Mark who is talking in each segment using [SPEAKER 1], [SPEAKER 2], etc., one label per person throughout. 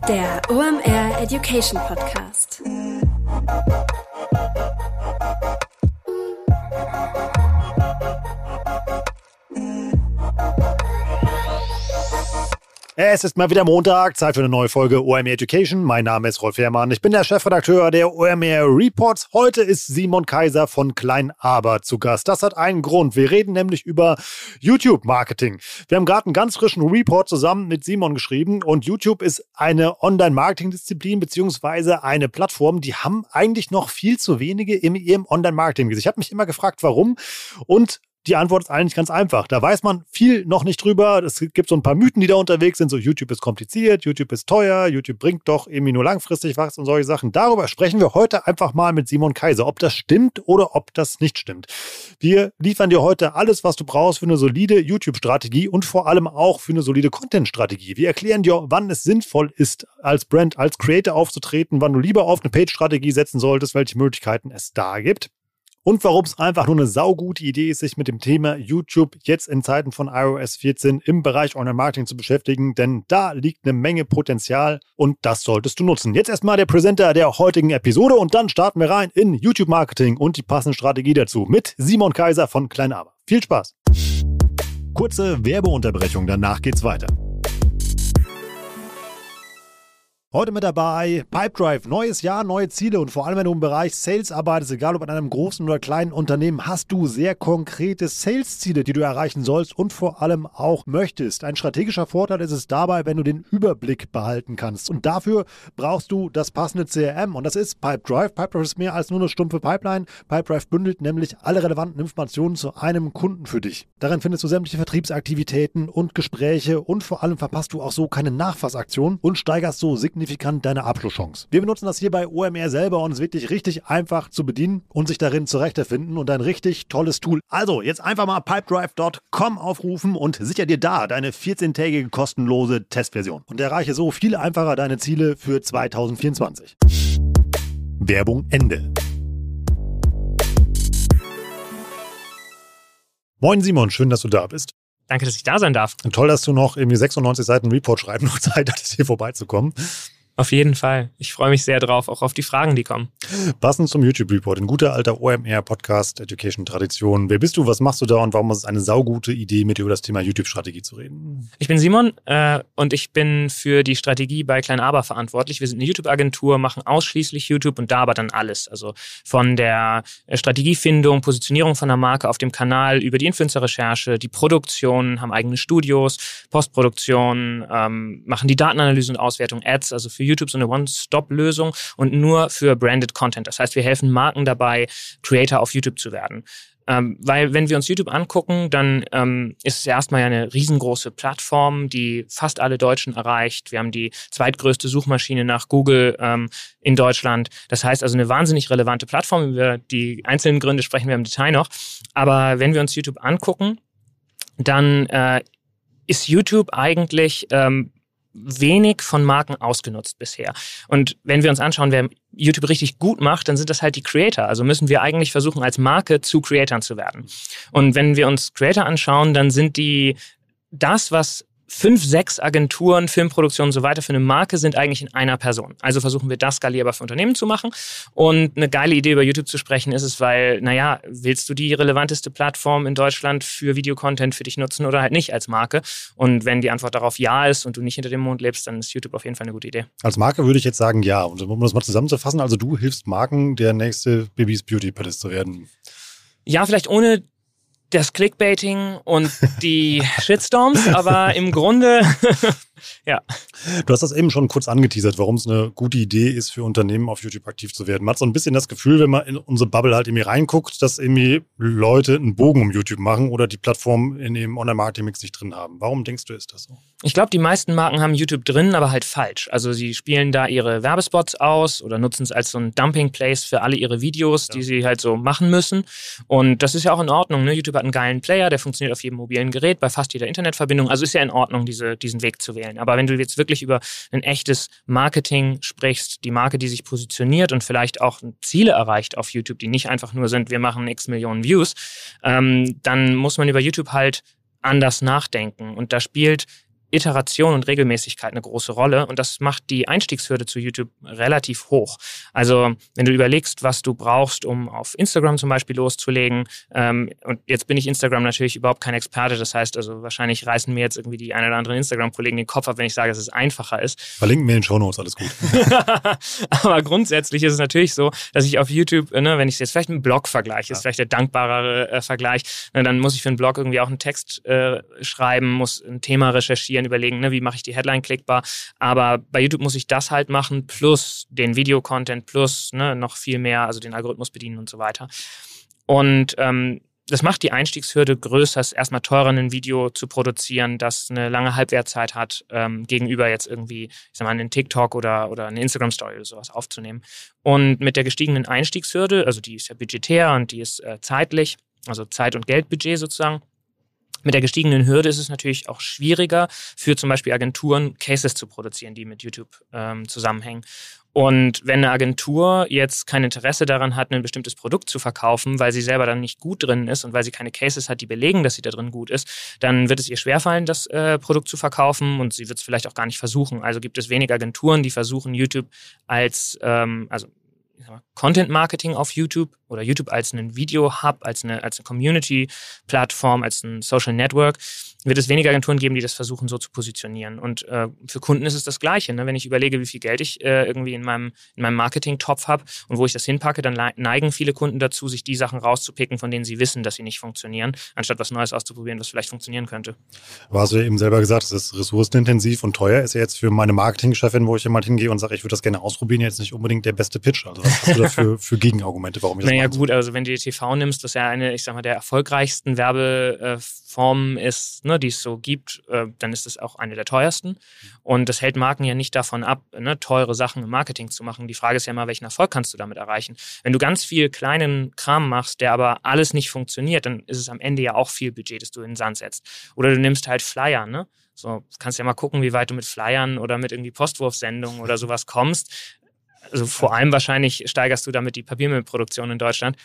[SPEAKER 1] Der OMR Education Podcast.
[SPEAKER 2] Es ist mal wieder Montag, Zeit für eine neue Folge OMR Education. Mein Name ist Rolf Herrmann, ich bin der Chefredakteur der OMR Reports. Heute ist Simon Kaiser von Klein Aber zu Gast. Das hat einen Grund. Wir reden nämlich über YouTube-Marketing. Wir haben gerade einen ganz frischen Report zusammen mit Simon geschrieben und YouTube ist eine Online-Marketing-Disziplin beziehungsweise eine Plattform, die haben eigentlich noch viel zu wenige in ihrem Online-Marketing. Ich habe mich immer gefragt, warum, und die Antwort ist eigentlich ganz einfach. Da weiß man viel noch nicht drüber. Es gibt so ein paar Mythen, die da unterwegs sind. So, YouTube ist kompliziert, YouTube ist teuer, YouTube bringt doch irgendwie nur langfristig was und solche Sachen. Darüber sprechen wir heute einfach mal mit Simon Kaiser, ob das stimmt oder ob das nicht stimmt. Wir liefern dir heute alles, was du brauchst für eine solide YouTube-Strategie und vor allem auch für eine solide Content-Strategie. Wir erklären dir, wann es sinnvoll ist, als Brand, als Creator aufzutreten, wann du lieber auf eine Page-Strategie setzen solltest, welche Möglichkeiten es da gibt. Und warum es einfach nur eine saugute Idee ist, sich mit dem Thema YouTube jetzt in Zeiten von iOS 14 im Bereich Online-Marketing zu beschäftigen, denn da liegt eine Menge Potenzial und das solltest du nutzen. Jetzt erstmal der Presenter der heutigen Episode und dann starten wir rein in YouTube-Marketing und die passende Strategie dazu mit Simon Kaiser von Klein Aber. Viel Spaß! Kurze Werbeunterbrechung, danach geht's weiter. Heute mit dabei Pipedrive, neues Jahr, neue Ziele und vor allem, wenn du im Bereich Sales arbeitest, egal ob in einem großen oder kleinen Unternehmen, hast du sehr konkrete Sales-Ziele, die du erreichen sollst und vor allem auch möchtest. Ein strategischer Vorteil ist es dabei, wenn du den Überblick behalten kannst und dafür brauchst du das passende CRM und das ist Pipedrive. Pipedrive ist mehr als nur eine stumpfe Pipeline. Pipedrive bündelt nämlich alle relevanten Informationen zu einem Kunden für dich. Darin findest du sämtliche Vertriebsaktivitäten und Gespräche und vor allem verpasst du auch so keine Nachfassaktion und steigerst so signifikant deine Abschlusschance. Wir benutzen das hier bei OMR selber und es ist wirklich richtig einfach zu bedienen und sich darin zurechtfinden und ein richtig tolles Tool. Also jetzt einfach mal pipedrive.com aufrufen und sicher dir da deine 14-tägige kostenlose Testversion und erreiche so viel einfacher deine Ziele für 2024. Werbung Ende. Moin Simon, schön, dass du da bist.
[SPEAKER 3] Danke, dass ich da sein darf.
[SPEAKER 2] Und toll, dass du noch irgendwie 96 Seiten Report schreiben, noch Zeit hattest, hier vorbeizukommen.
[SPEAKER 3] Auf jeden Fall. Ich freue mich sehr drauf, auch auf die Fragen, die kommen.
[SPEAKER 2] Passend zum YouTube-Report, in guter alter OMR-Podcast-Education-Tradition. Wer bist du, was machst du da und warum ist es eine saugute Idee, mit dir über das Thema YouTube-Strategie zu reden?
[SPEAKER 3] Ich bin Simon und ich bin für die Strategie bei Klein Aber verantwortlich. Wir sind eine YouTube-Agentur, machen ausschließlich YouTube und da aber dann alles. Also von der Strategiefindung, Positionierung von der Marke auf dem Kanal, über die Influencer-Recherche, die Produktion, haben eigene Studios, Postproduktion, machen die Datenanalyse und Auswertung, Ads, also für YouTube so eine One-Stop-Lösung und nur für Branded Content. Das heißt, wir helfen Marken dabei, Creator auf YouTube zu werden. Weil wenn wir uns YouTube angucken, dann ist es erstmal ja eine riesengroße Plattform, die fast alle Deutschen erreicht. Wir haben die zweitgrößte Suchmaschine nach Google in Deutschland. Das heißt also eine wahnsinnig relevante Plattform. Über die einzelnen Gründe sprechen wir im Detail noch. Aber wenn wir uns YouTube angucken, dann ist YouTube eigentlich wenig von Marken ausgenutzt bisher. Und wenn wir uns anschauen, wer YouTube richtig gut macht, dann sind das halt die Creator. Also müssen wir eigentlich versuchen, als Marke zu Creatoren zu werden. Und wenn wir uns Creator anschauen, dann sind die das, was 5, 6 Agenturen, Filmproduktionen und so weiter für eine Marke sind eigentlich in einer Person. Also versuchen wir das skalierbar für Unternehmen zu machen. Und eine geile Idee über YouTube zu sprechen ist es, weil, naja, willst du die relevanteste Plattform in Deutschland für Videocontent für dich nutzen oder halt nicht als Marke? Und wenn die Antwort darauf ja ist und du nicht hinter dem Mond lebst, dann ist YouTube auf jeden Fall eine gute Idee.
[SPEAKER 2] Als Marke würde ich jetzt sagen ja. Und um das mal zusammenzufassen, also du hilfst Marken, der nächste Bibis Beauty Palace zu werden.
[SPEAKER 3] Ja, vielleicht ohne das Clickbaiting und die Shitstorms, aber im Grunde, ja.
[SPEAKER 2] Du hast das eben schon kurz angeteasert, warum es eine gute Idee ist, für Unternehmen auf YouTube aktiv zu werden. Man hat so ein bisschen das Gefühl, wenn man in unsere Bubble halt irgendwie reinguckt, dass irgendwie Leute einen Bogen um YouTube machen oder die Plattform in ihrem Online-Marketing-Mix nicht drin haben. Warum denkst du, ist das so?
[SPEAKER 3] Ich glaube, die meisten Marken haben YouTube drin, aber halt falsch. Also sie spielen da ihre Werbespots aus oder nutzen es als so ein Dumping-Place für alle ihre Videos, die sie halt so machen müssen. Und das ist ja auch in Ordnung, ne? YouTube hat einen geilen Player, der funktioniert auf jedem mobilen Gerät, bei fast jeder Internetverbindung. Also ist ja in Ordnung, diesen Weg zu wählen. Aber wenn du jetzt wirklich über ein echtes Marketing sprichst, die Marke, die sich positioniert und vielleicht auch Ziele erreicht auf YouTube, die nicht einfach nur sind, wir machen x Millionen Views, dann muss man über YouTube halt anders nachdenken. Und da spielt Iteration und Regelmäßigkeit eine große Rolle und das macht die Einstiegshürde zu YouTube relativ hoch. Also wenn du überlegst, was du brauchst, um auf Instagram zum Beispiel loszulegen, und jetzt bin ich Instagram natürlich überhaupt kein Experte, das heißt also wahrscheinlich reißen mir jetzt irgendwie die ein oder anderen Instagram-Kollegen den Kopf ab, wenn ich sage, dass es einfacher ist.
[SPEAKER 2] Verlinken wir in den Shownotes, alles gut.
[SPEAKER 3] Aber grundsätzlich ist es natürlich so, dass ich auf YouTube, wenn ich es jetzt vielleicht mit einem Blog vergleiche, ist vielleicht der dankbarere Vergleich, dann muss ich für einen Blog irgendwie auch einen Text schreiben, muss ein Thema recherchieren, überlegen, wie mache ich die Headline klickbar. Aber bei YouTube muss ich das halt machen, plus den Video-Content, plus noch viel mehr, also den Algorithmus bedienen und so weiter. Und das macht die Einstiegshürde größer, es ist erstmal teurer, ein Video zu produzieren, das eine lange Halbwertzeit hat, gegenüber jetzt irgendwie, ich sag mal, einen TikTok oder eine Instagram-Story oder sowas aufzunehmen. Und mit der gestiegenen Einstiegshürde, also die ist ja budgetär und die ist zeitlich, also Zeit- und Geldbudget sozusagen, mit der gestiegenen Hürde ist es natürlich auch schwieriger für zum Beispiel Agenturen, Cases zu produzieren, die mit YouTube zusammenhängen. Und wenn eine Agentur jetzt kein Interesse daran hat, ein bestimmtes Produkt zu verkaufen, weil sie selber dann nicht gut drin ist und weil sie keine Cases hat, die belegen, dass sie da drin gut ist, dann wird es ihr schwerfallen, das Produkt zu verkaufen und sie wird es vielleicht auch gar nicht versuchen. Also gibt es wenig Agenturen, die versuchen, YouTube als, Content-Marketing auf YouTube oder YouTube als einen Video-Hub, als eine Community-Plattform, als ein Social-Network, wird es weniger Agenturen geben, die das versuchen so zu positionieren. Und für Kunden ist es das Gleiche. Ne? Wenn ich überlege, wie viel Geld ich irgendwie in meinem Marketing-Topf habe und wo ich das hinpacke, dann neigen viele Kunden dazu, sich die Sachen rauszupicken, von denen sie wissen, dass sie nicht funktionieren, anstatt was Neues auszuprobieren, was vielleicht funktionieren könnte.
[SPEAKER 2] Du hast ja eben selber gesagt, es ist ressourcenintensiv und teuer. Ist ja jetzt für meine Marketingchefin, wo ich jemand hingehe und sage, ich würde das gerne ausprobieren, jetzt nicht unbedingt der beste Pitch. Also was hast du da für Gegenargumente, warum ich das
[SPEAKER 3] Naja gut, also wenn du die TV nimmst, was ja eine, ich sag mal, der erfolgreichsten Werbeform ist, die es so gibt, dann ist es auch eine der teuersten. Und das hält Marken ja nicht davon ab, teure Sachen im Marketing zu machen. Die Frage ist ja immer, welchen Erfolg kannst du damit erreichen? Wenn du ganz viel kleinen Kram machst, der aber alles nicht funktioniert, dann ist es am Ende ja auch viel Budget, das du in den Sand setzt. Oder du nimmst halt Flyer, So, kannst ja mal gucken, wie weit du mit Flyern oder mit irgendwie Postwurfsendungen oder sowas kommst. Also vor allem wahrscheinlich steigerst du damit die Papiermüllproduktion in Deutschland.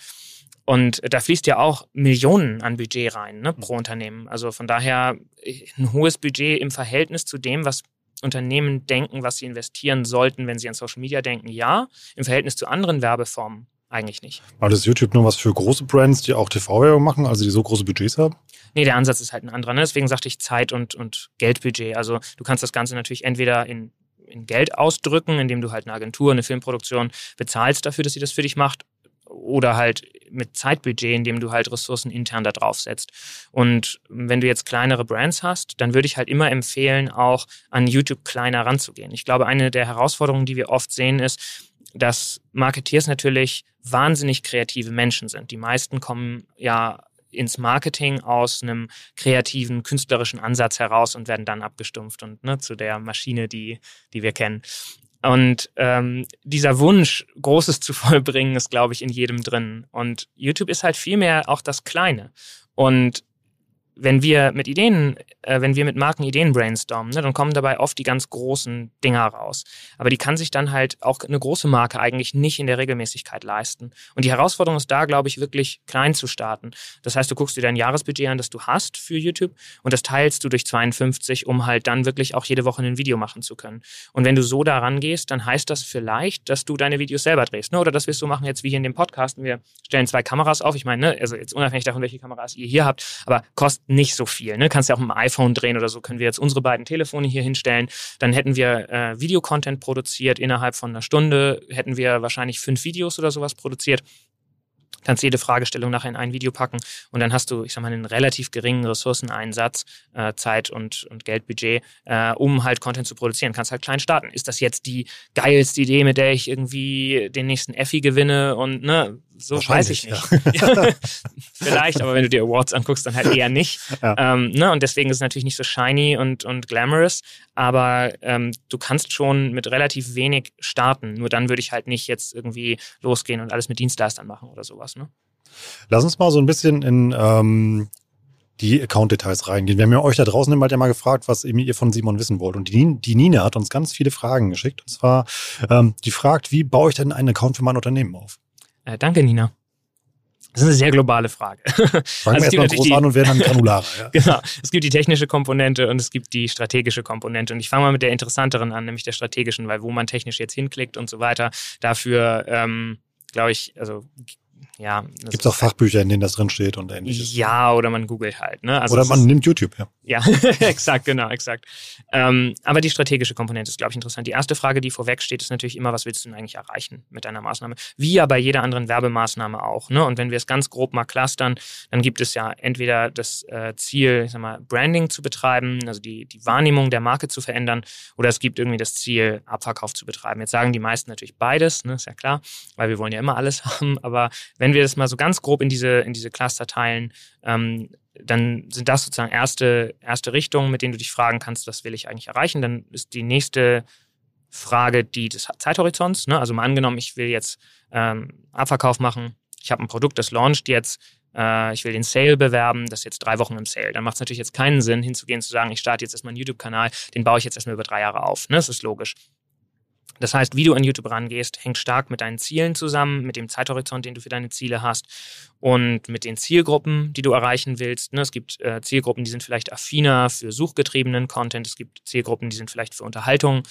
[SPEAKER 3] Und da fließt ja auch Millionen an Budget rein, pro Unternehmen. Also von daher ein hohes Budget im Verhältnis zu dem, was Unternehmen denken, was sie investieren sollten, wenn sie an Social Media denken, ja. Im Verhältnis zu anderen Werbeformen eigentlich nicht.
[SPEAKER 2] Aber das ist YouTube nur was für große Brands, die auch TV-Werbung machen, also die so große Budgets haben?
[SPEAKER 3] Nee, der Ansatz ist halt ein anderer. Deswegen sagte ich Zeit- und Geldbudget. Also du kannst das Ganze natürlich entweder in Geld ausdrücken, indem du halt eine Agentur, eine Filmproduktion bezahlst dafür, dass sie das für dich macht, oder halt mit Zeitbudget, indem du halt Ressourcen intern da drauf setzt. Und wenn du jetzt kleinere Brands hast, dann würde ich halt immer empfehlen, auch an YouTube kleiner ranzugehen. Ich glaube, eine der Herausforderungen, die wir oft sehen, ist, dass Marketeers natürlich wahnsinnig kreative Menschen sind. Die meisten kommen ja ins Marketing aus einem kreativen, künstlerischen Ansatz heraus und werden dann abgestumpft und zu der Maschine, die wir kennen. Und dieser Wunsch, Großes zu vollbringen, ist, glaube ich, in jedem drin. Und YouTube ist halt viel mehr auch das Kleine. Und wenn wir mit Marken Ideen brainstormen, dann kommen dabei oft die ganz großen Dinger raus. Aber die kann sich dann halt auch eine große Marke eigentlich nicht in der Regelmäßigkeit leisten. Und die Herausforderung ist da, glaube ich, wirklich klein zu starten. Das heißt, du guckst dir dein Jahresbudget an, das du hast für YouTube und das teilst du durch 52, um halt dann wirklich auch jede Woche ein Video machen zu können. Und wenn du so da rangehst, dann heißt das vielleicht, dass du deine Videos selber drehst. Oder dass wir es so machen jetzt wie hier in dem Podcast. Wir stellen 2 Kameras auf. Ich meine, also jetzt unabhängig davon, welche Kameras ihr hier habt, aber kostet nicht so viel. Kannst ja auch mit dem iPhone drehen oder so. Können wir jetzt unsere beiden Telefone hier hinstellen. Dann hätten wir Videocontent produziert. Innerhalb von einer Stunde hätten wir wahrscheinlich 5 Videos oder sowas produziert. Kannst jede Fragestellung nachher in ein Video packen und dann hast du, ich sag mal, einen relativ geringen Ressourceneinsatz, Zeit und Geldbudget, um halt Content zu produzieren. Kannst halt klein starten. Ist das jetzt die geilste Idee, mit der ich irgendwie den nächsten Effi gewinne und so weiß ich nicht. Ja. Vielleicht, aber wenn du dir Awards anguckst, dann halt eher nicht. Ja. Und deswegen ist es natürlich nicht so shiny und glamorous, aber du kannst schon mit relativ wenig starten. Nur dann würde ich halt nicht jetzt irgendwie losgehen und alles mit Dienstleistern machen oder sowas.
[SPEAKER 2] Lass uns mal so ein bisschen in die Account-Details reingehen. Wir haben ja euch da draußen immer mal gefragt, was eben ihr von Simon wissen wollt. Und die Nina hat uns ganz viele Fragen geschickt. Und zwar, die fragt, wie baue ich denn einen Account für mein Unternehmen auf?
[SPEAKER 3] Danke, Nina. Das ist eine sehr globale Frage.
[SPEAKER 2] Fangen wir erstmal groß an und werden dann granularer. Ja.
[SPEAKER 3] Genau. Es gibt die technische Komponente und es gibt die strategische Komponente. Und ich fange mal mit der interessanteren an, nämlich der strategischen, weil wo man technisch jetzt hinklickt und so weiter, dafür, glaube ich, also ja.
[SPEAKER 2] Gibt es auch Fachbücher, in denen das drinsteht und ähnliches?
[SPEAKER 3] Ja, oder man googelt halt. Ne? Also
[SPEAKER 2] oder man nimmt YouTube, ja.
[SPEAKER 3] Ja, exakt, genau, exakt. Aber die strategische Komponente ist, glaube ich, interessant. Die erste Frage, die vorweg steht, ist natürlich immer, was willst du denn eigentlich erreichen mit deiner Maßnahme? Wie ja bei jeder anderen Werbemaßnahme auch. Ne? Und wenn wir es ganz grob mal clustern, dann gibt es ja entweder das Ziel, ich sag mal, Branding zu betreiben, also die Wahrnehmung der Marke zu verändern, oder es gibt irgendwie das Ziel, Abverkauf zu betreiben. Jetzt sagen die meisten natürlich beides, ne? Ist ja klar, weil wir wollen ja immer alles haben. Aber wenn wir das mal so ganz grob in diese Cluster teilen, dann sind das sozusagen erste Richtungen, mit denen du dich fragen kannst, was will ich eigentlich erreichen. Dann ist die nächste Frage die des Zeithorizonts. Ne? Also mal angenommen, ich will jetzt Abverkauf machen. Ich habe ein Produkt, das launcht jetzt. Ich will den Sale bewerben, das ist jetzt 3 Wochen im Sale. Dann macht es natürlich jetzt keinen Sinn, hinzugehen, zu sagen, ich starte jetzt erstmal einen YouTube-Kanal, den baue ich jetzt erstmal über 3 Jahre auf. Ne? Das ist logisch. Das heißt, wie du an YouTube rangehst, hängt stark mit deinen Zielen zusammen, mit dem Zeithorizont, den du für deine Ziele hast und mit den Zielgruppen, die du erreichen willst. Es gibt Zielgruppen, die sind vielleicht affiner für suchgetriebenen Content. Es gibt Zielgruppen, die sind vielleicht für Unterhaltung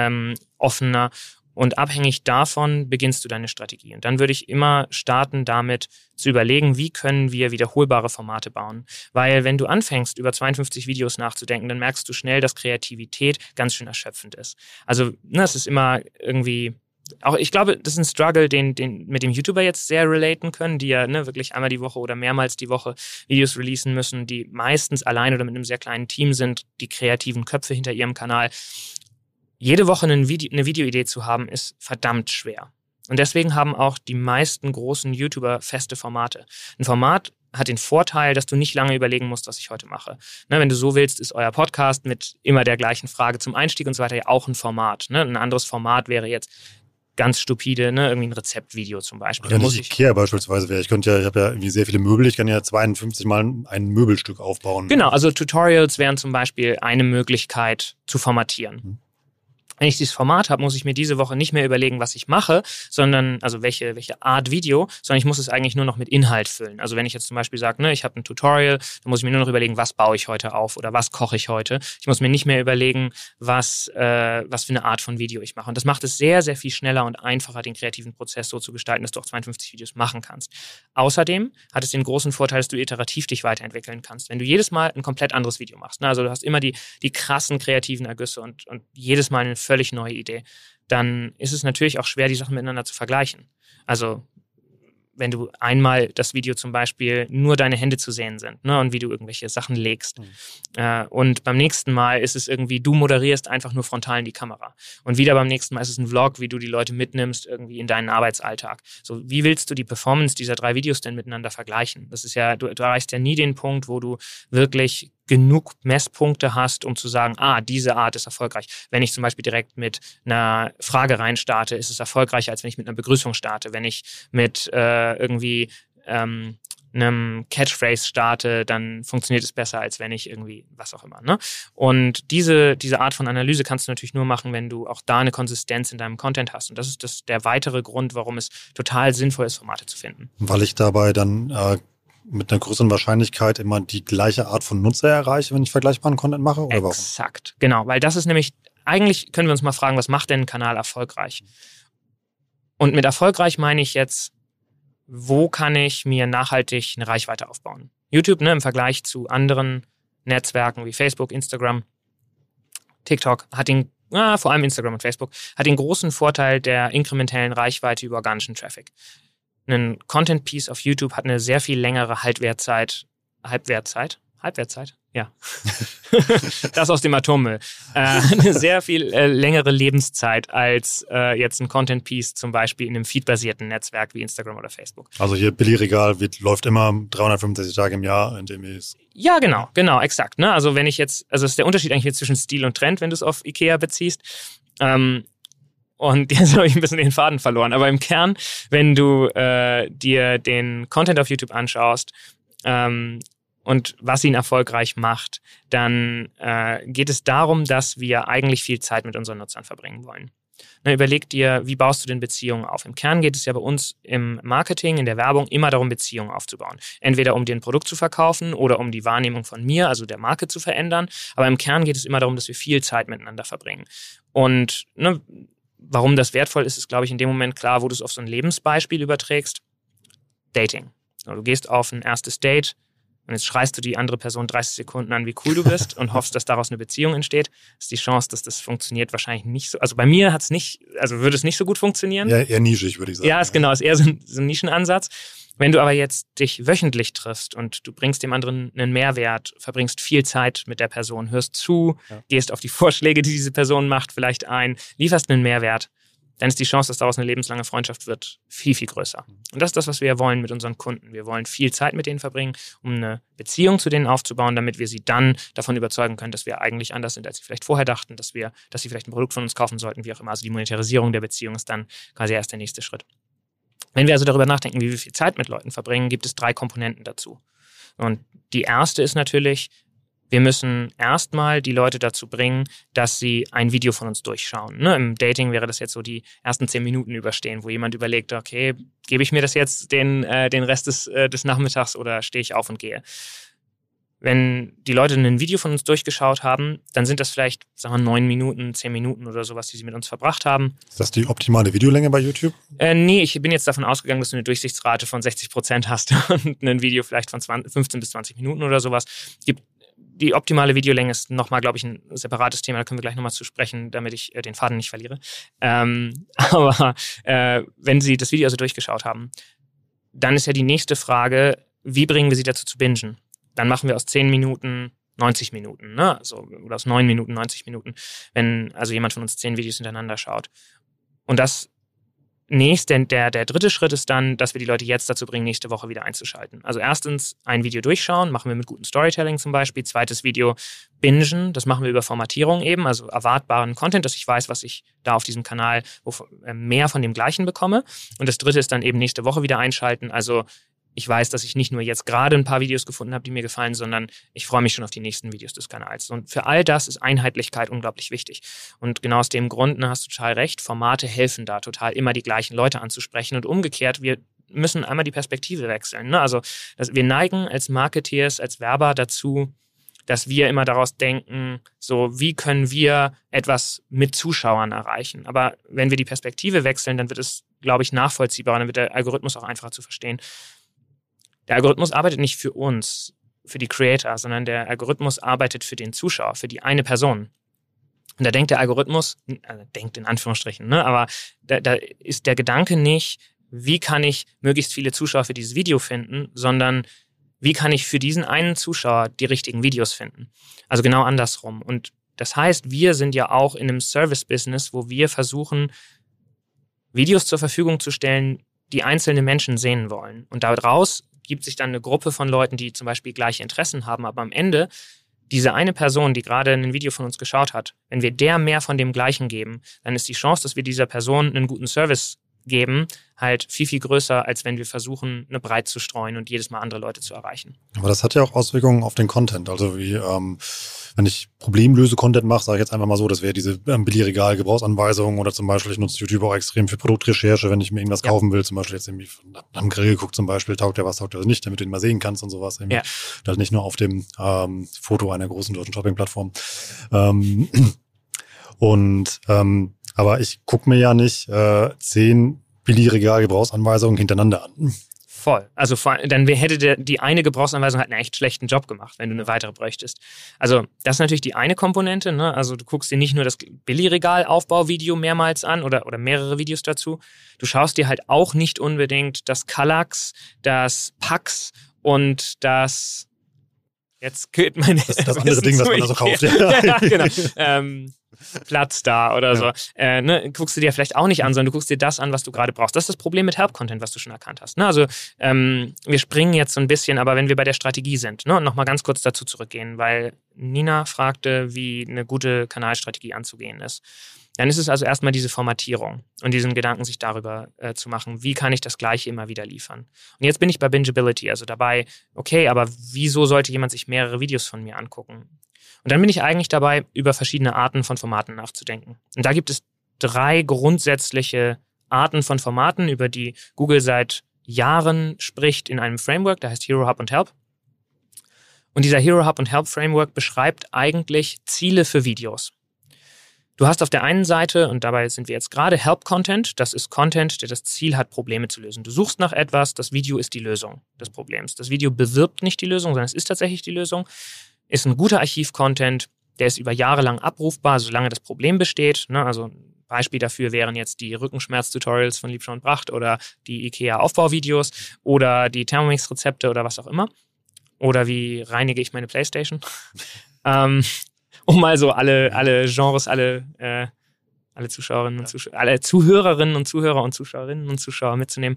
[SPEAKER 3] offener. Und abhängig davon beginnst du deine Strategie. Und dann würde ich immer starten damit zu überlegen, wie können wir wiederholbare Formate bauen. Weil wenn du anfängst, über 52 Videos nachzudenken, dann merkst du schnell, dass Kreativität ganz schön erschöpfend ist. Also es ist immer irgendwie, auch ich glaube, das ist ein Struggle, den mit dem YouTuber jetzt sehr relaten können, die ja wirklich einmal die Woche oder mehrmals die Woche Videos releasen müssen, die meistens allein oder mit einem sehr kleinen Team sind, die kreativen Köpfe hinter ihrem Kanal. Jede Woche eine Videoidee zu haben, ist verdammt schwer. Und deswegen haben auch die meisten großen YouTuber feste Formate. Ein Format hat den Vorteil, dass du nicht lange überlegen musst, was ich heute mache. Wenn du so willst, ist euer Podcast mit immer der gleichen Frage zum Einstieg und so weiter ja auch ein Format. Ein anderes Format wäre jetzt ganz stupide, irgendwie ein Rezeptvideo zum Beispiel.
[SPEAKER 2] Wenn ich Ikea beispielsweise wäre. Ich habe ja irgendwie sehr viele Möbel, ich kann ja 52 Mal ein Möbelstück aufbauen.
[SPEAKER 3] Genau, also Tutorials wären zum Beispiel eine Möglichkeit zu formatieren. Wenn ich dieses Format habe, muss ich mir diese Woche nicht mehr überlegen, was ich mache, sondern, also welche Art Video, sondern ich muss es eigentlich nur noch mit Inhalt füllen. Also wenn ich jetzt zum Beispiel sage, ich habe ein Tutorial, dann muss ich mir nur noch überlegen, was baue ich heute auf oder was koche ich heute. Ich muss mir nicht mehr überlegen, was für eine Art von Video ich mache. Und das macht es sehr, sehr viel schneller und einfacher, den kreativen Prozess so zu gestalten, dass du auch 52 Videos machen kannst. Außerdem hat es den großen Vorteil, dass du iterativ dich weiterentwickeln kannst. Wenn du jedes Mal ein komplett anderes Video machst, also du hast immer die krassen kreativen Ergüsse und jedes Mal eine völlig neue Idee, dann ist es natürlich auch schwer, die Sachen miteinander zu vergleichen. Also wenn du einmal das Video zum Beispiel nur deine Hände zu sehen sind, und wie du irgendwelche Sachen legst. Und beim nächsten Mal ist es irgendwie, du moderierst einfach nur frontal in die Kamera. Und wieder beim nächsten Mal ist es ein Vlog, wie du die Leute mitnimmst irgendwie in deinen Arbeitsalltag. So, wie willst du die Performance dieser 3 Videos denn miteinander vergleichen? Das ist ja, du erreichst ja nie den Punkt, wo du wirklich genug Messpunkte hast, um zu sagen, diese Art ist erfolgreich. Wenn ich zum Beispiel direkt mit einer Frage reinstarte, ist es erfolgreicher, als wenn ich mit einer Begrüßung starte. Wenn ich mit einem Catchphrase starte, dann funktioniert es besser, als wenn ich irgendwie was auch immer. Und diese Art von Analyse kannst du natürlich nur machen, wenn du auch da eine Konsistenz in deinem Content hast. Und das ist der weitere Grund, warum es total sinnvoll ist, Formate zu finden.
[SPEAKER 2] Weil ich dabei dann mit einer größeren Wahrscheinlichkeit immer die gleiche Art von Nutzer erreiche, wenn ich vergleichbaren Content mache? Oder warum?
[SPEAKER 3] Exakt, genau. Weil das ist nämlich, eigentlich können wir uns mal fragen, was macht denn ein Kanal erfolgreich? Und mit erfolgreich meine ich jetzt, wo kann ich mir nachhaltig eine Reichweite aufbauen? YouTube, im Vergleich zu anderen Netzwerken wie Facebook, Instagram, TikTok, vor allem Instagram und Facebook, hat den großen Vorteil der inkrementellen Reichweite über organischen Traffic. Ein Content-Piece auf YouTube hat eine sehr viel längere Halbwertzeit? Ja. Das aus dem Atommüll. Eine sehr viel längere Lebenszeit als jetzt ein Content-Piece zum Beispiel in einem feedbasierten Netzwerk wie Instagram oder Facebook.
[SPEAKER 2] Also hier Billigregal läuft immer 365 Tage im Jahr, in dem es...
[SPEAKER 3] Ja, genau, exakt. Also wenn ich jetzt, also das ist der Unterschied eigentlich zwischen Stil und Trend, wenn du es auf Ikea beziehst. Und jetzt habe ich ein bisschen den Faden verloren. Aber im Kern, wenn du dir den Content auf YouTube anschaust und was ihn erfolgreich macht, dann geht es darum, dass wir eigentlich viel Zeit mit unseren Nutzern verbringen wollen. Überleg dir, wie baust du denn Beziehungen auf? Im Kern geht es ja bei uns im Marketing, in der Werbung immer darum, Beziehungen aufzubauen. Entweder um dir ein Produkt zu verkaufen oder um die Wahrnehmung von mir, also der Marke, zu verändern. Aber im Kern geht es immer darum, dass wir viel Zeit miteinander verbringen. Und warum das wertvoll ist, ist, glaube ich, in dem Moment klar, wo du es auf so ein Lebensbeispiel überträgst. Dating. Du gehst auf ein erstes Date und jetzt schreist du die andere Person 30 Sekunden an, wie cool du bist und hoffst, dass daraus eine Beziehung entsteht. Ist die Chance, dass das funktioniert, wahrscheinlich nicht so. Also bei mir würde es nicht so gut funktionieren.
[SPEAKER 2] Ja, eher nischig, würde ich sagen.
[SPEAKER 3] Ja, ist eher so ein Nischenansatz. Wenn du aber jetzt dich wöchentlich triffst und du bringst dem anderen einen Mehrwert, verbringst viel Zeit mit der Person, hörst zu, gehst auf die Vorschläge, die diese Person macht, vielleicht ein, lieferst einen Mehrwert, dann ist die Chance, dass daraus eine lebenslange Freundschaft wird, viel, viel größer. Und das ist das, was wir wollen mit unseren Kunden. Wir wollen viel Zeit mit denen verbringen, um eine Beziehung zu denen aufzubauen, damit wir sie dann davon überzeugen können, dass wir eigentlich anders sind, als sie vielleicht vorher dachten, dass sie vielleicht ein Produkt von uns kaufen sollten, wie auch immer. Also die Monetarisierung der Beziehung ist dann quasi erst der nächste Schritt. Wenn wir also darüber nachdenken, wie wir viel Zeit mit Leuten verbringen, gibt es 3 Komponenten dazu. Und die erste ist natürlich, wir müssen erstmal die Leute dazu bringen, dass sie ein Video von uns durchschauen. Im Dating wäre das jetzt so die ersten 10 Minuten überstehen, wo jemand überlegt, okay, gebe ich mir das jetzt den Rest des Nachmittags oder stehe ich auf und gehe? Wenn die Leute ein Video von uns durchgeschaut haben, dann sind das vielleicht, 9 Minuten, 10 Minuten oder sowas, die sie mit uns verbracht haben.
[SPEAKER 2] Ist das die optimale Videolänge bei YouTube?
[SPEAKER 3] Nee, ich bin jetzt davon ausgegangen, dass du eine Durchsichtsrate von 60% hast und ein Video vielleicht von 15 bis 20 Minuten oder sowas. Die optimale Videolänge ist nochmal, glaube ich, ein separates Thema. Da können wir gleich nochmal zu sprechen, damit ich den Faden nicht verliere. Aber wenn Sie das Video also durchgeschaut haben, dann ist ja die nächste Frage, wie bringen wir Sie dazu zu bingen? Dann machen wir aus 10 Minuten 90 Minuten, oder aus 9 Minuten 90 Minuten, wenn also jemand von uns 10 Videos hintereinander schaut. Und der dritte Schritt ist dann, dass wir die Leute jetzt dazu bringen, nächste Woche wieder einzuschalten. Also erstens ein Video durchschauen, machen wir mit gutem Storytelling zum Beispiel. Zweites Video bingen, das machen wir über Formatierung eben, also erwartbaren Content, dass ich weiß, was ich da auf diesem Kanal mehr von dem Gleichen bekomme. Und das dritte ist dann eben nächste Woche wieder einschalten, also ich weiß, dass ich nicht nur jetzt gerade ein paar Videos gefunden habe, die mir gefallen, sondern ich freue mich schon auf die nächsten Videos des Kanals. Und für all das ist Einheitlichkeit unglaublich wichtig. Und genau aus dem Grund, hast du total recht, Formate helfen da total, immer die gleichen Leute anzusprechen. Und umgekehrt, wir müssen einmal die Perspektive wechseln. Also wir neigen als Marketeers, als Werber dazu, dass wir immer daraus denken, so wie können wir etwas mit Zuschauern erreichen. Aber wenn wir die Perspektive wechseln, dann wird es, glaube ich, nachvollziehbarer, dann wird der Algorithmus auch einfacher zu verstehen. Der Algorithmus arbeitet nicht für uns, für die Creator, sondern der Algorithmus arbeitet für den Zuschauer, für die eine Person. Und da denkt der Algorithmus, denkt in Anführungsstrichen, aber da ist der Gedanke nicht, wie kann ich möglichst viele Zuschauer für dieses Video finden, sondern wie kann ich für diesen einen Zuschauer die richtigen Videos finden. Also genau andersrum. Und das heißt, wir sind ja auch in einem Service-Business, wo wir versuchen, Videos zur Verfügung zu stellen, die einzelne Menschen sehen wollen. Und daraus gibt sich dann eine Gruppe von Leuten, die zum Beispiel gleiche Interessen haben, aber am Ende diese eine Person, die gerade ein Video von uns geschaut hat, wenn wir der mehr von dem Gleichen geben, dann ist die Chance, dass wir dieser Person einen guten Service geben, halt viel, viel größer, als wenn wir versuchen, eine breit zu streuen und jedes Mal andere Leute zu erreichen.
[SPEAKER 2] Aber das hat ja auch Auswirkungen auf den Content. Also wie, wenn ich Problemlöse-Content mache, sage ich jetzt einfach mal so, das wäre diese Billigregal-Gebrauchsanweisung oder zum Beispiel, ich nutze YouTube auch extrem für Produktrecherche, wenn ich mir irgendwas kaufen will, zum Beispiel jetzt irgendwie am Grill geguckt zum Beispiel, taugt der was, taugt der nicht, damit du ihn mal sehen kannst und sowas. Ja. Das nicht nur auf dem Foto einer großen deutschen Shopping-Plattform. Aber ich gucke mir ja nicht 10 Billigregal-Gebrauchsanweisungen hintereinander an.
[SPEAKER 3] Voll. Also dann hätte die eine Gebrauchsanweisung halt einen echt schlechten Job gemacht, wenn du eine weitere bräuchtest. Also das ist natürlich die eine Komponente. Also du guckst dir nicht nur das Billigregal-Aufbauvideo mehrmals an oder mehrere Videos dazu. Du schaust dir halt auch nicht unbedingt das Kallax, das Pax und das... Jetzt geht meine...
[SPEAKER 2] Das andere Ding, was man da so kauft.
[SPEAKER 3] Ja, genau. Platz da oder so. Guckst du dir vielleicht auch nicht an, sondern du guckst dir das an, was du gerade brauchst. Das ist das Problem mit Help-Content, was du schon erkannt hast. Also wir springen jetzt so ein bisschen, aber wenn wir bei der Strategie sind, und nochmal ganz kurz dazu zurückgehen, weil Nina fragte, wie eine gute Kanalstrategie anzugehen ist. Dann ist es also erstmal diese Formatierung und diesen Gedanken, sich darüber zu machen, wie kann ich das Gleiche immer wieder liefern. Und jetzt bin ich bei Bingeability, also dabei, okay, aber wieso sollte jemand sich mehrere Videos von mir angucken? Und dann bin ich eigentlich dabei, über verschiedene Arten von Formaten nachzudenken. Und da gibt es 3 grundsätzliche Arten von Formaten, über die Google seit Jahren spricht in einem Framework, der heißt Hero, Hub und Help. Und dieser Hero, Hub und Help Framework beschreibt eigentlich Ziele für Videos. Du hast auf der einen Seite, und dabei sind wir jetzt gerade, Help-Content. Das ist Content, der das Ziel hat, Probleme zu lösen. Du suchst nach etwas, das Video ist die Lösung des Problems. Das Video bewirbt nicht die Lösung, sondern es ist tatsächlich die Lösung. Ist ein guter Archiv-Content, der ist über Jahre lang abrufbar, solange das Problem besteht. Ne? Also ein Beispiel dafür wären jetzt die Rückenschmerz-Tutorials von Liebscher und Bracht oder die IKEA-Aufbauvideos oder die Thermomix-Rezepte oder was auch immer. Oder wie reinige ich meine Playstation. Um mal so alle Genres, alle Zuschauerinnen und Zuschauer, alle Zuhörerinnen und Zuhörer und Zuschauerinnen und Zuschauer mitzunehmen.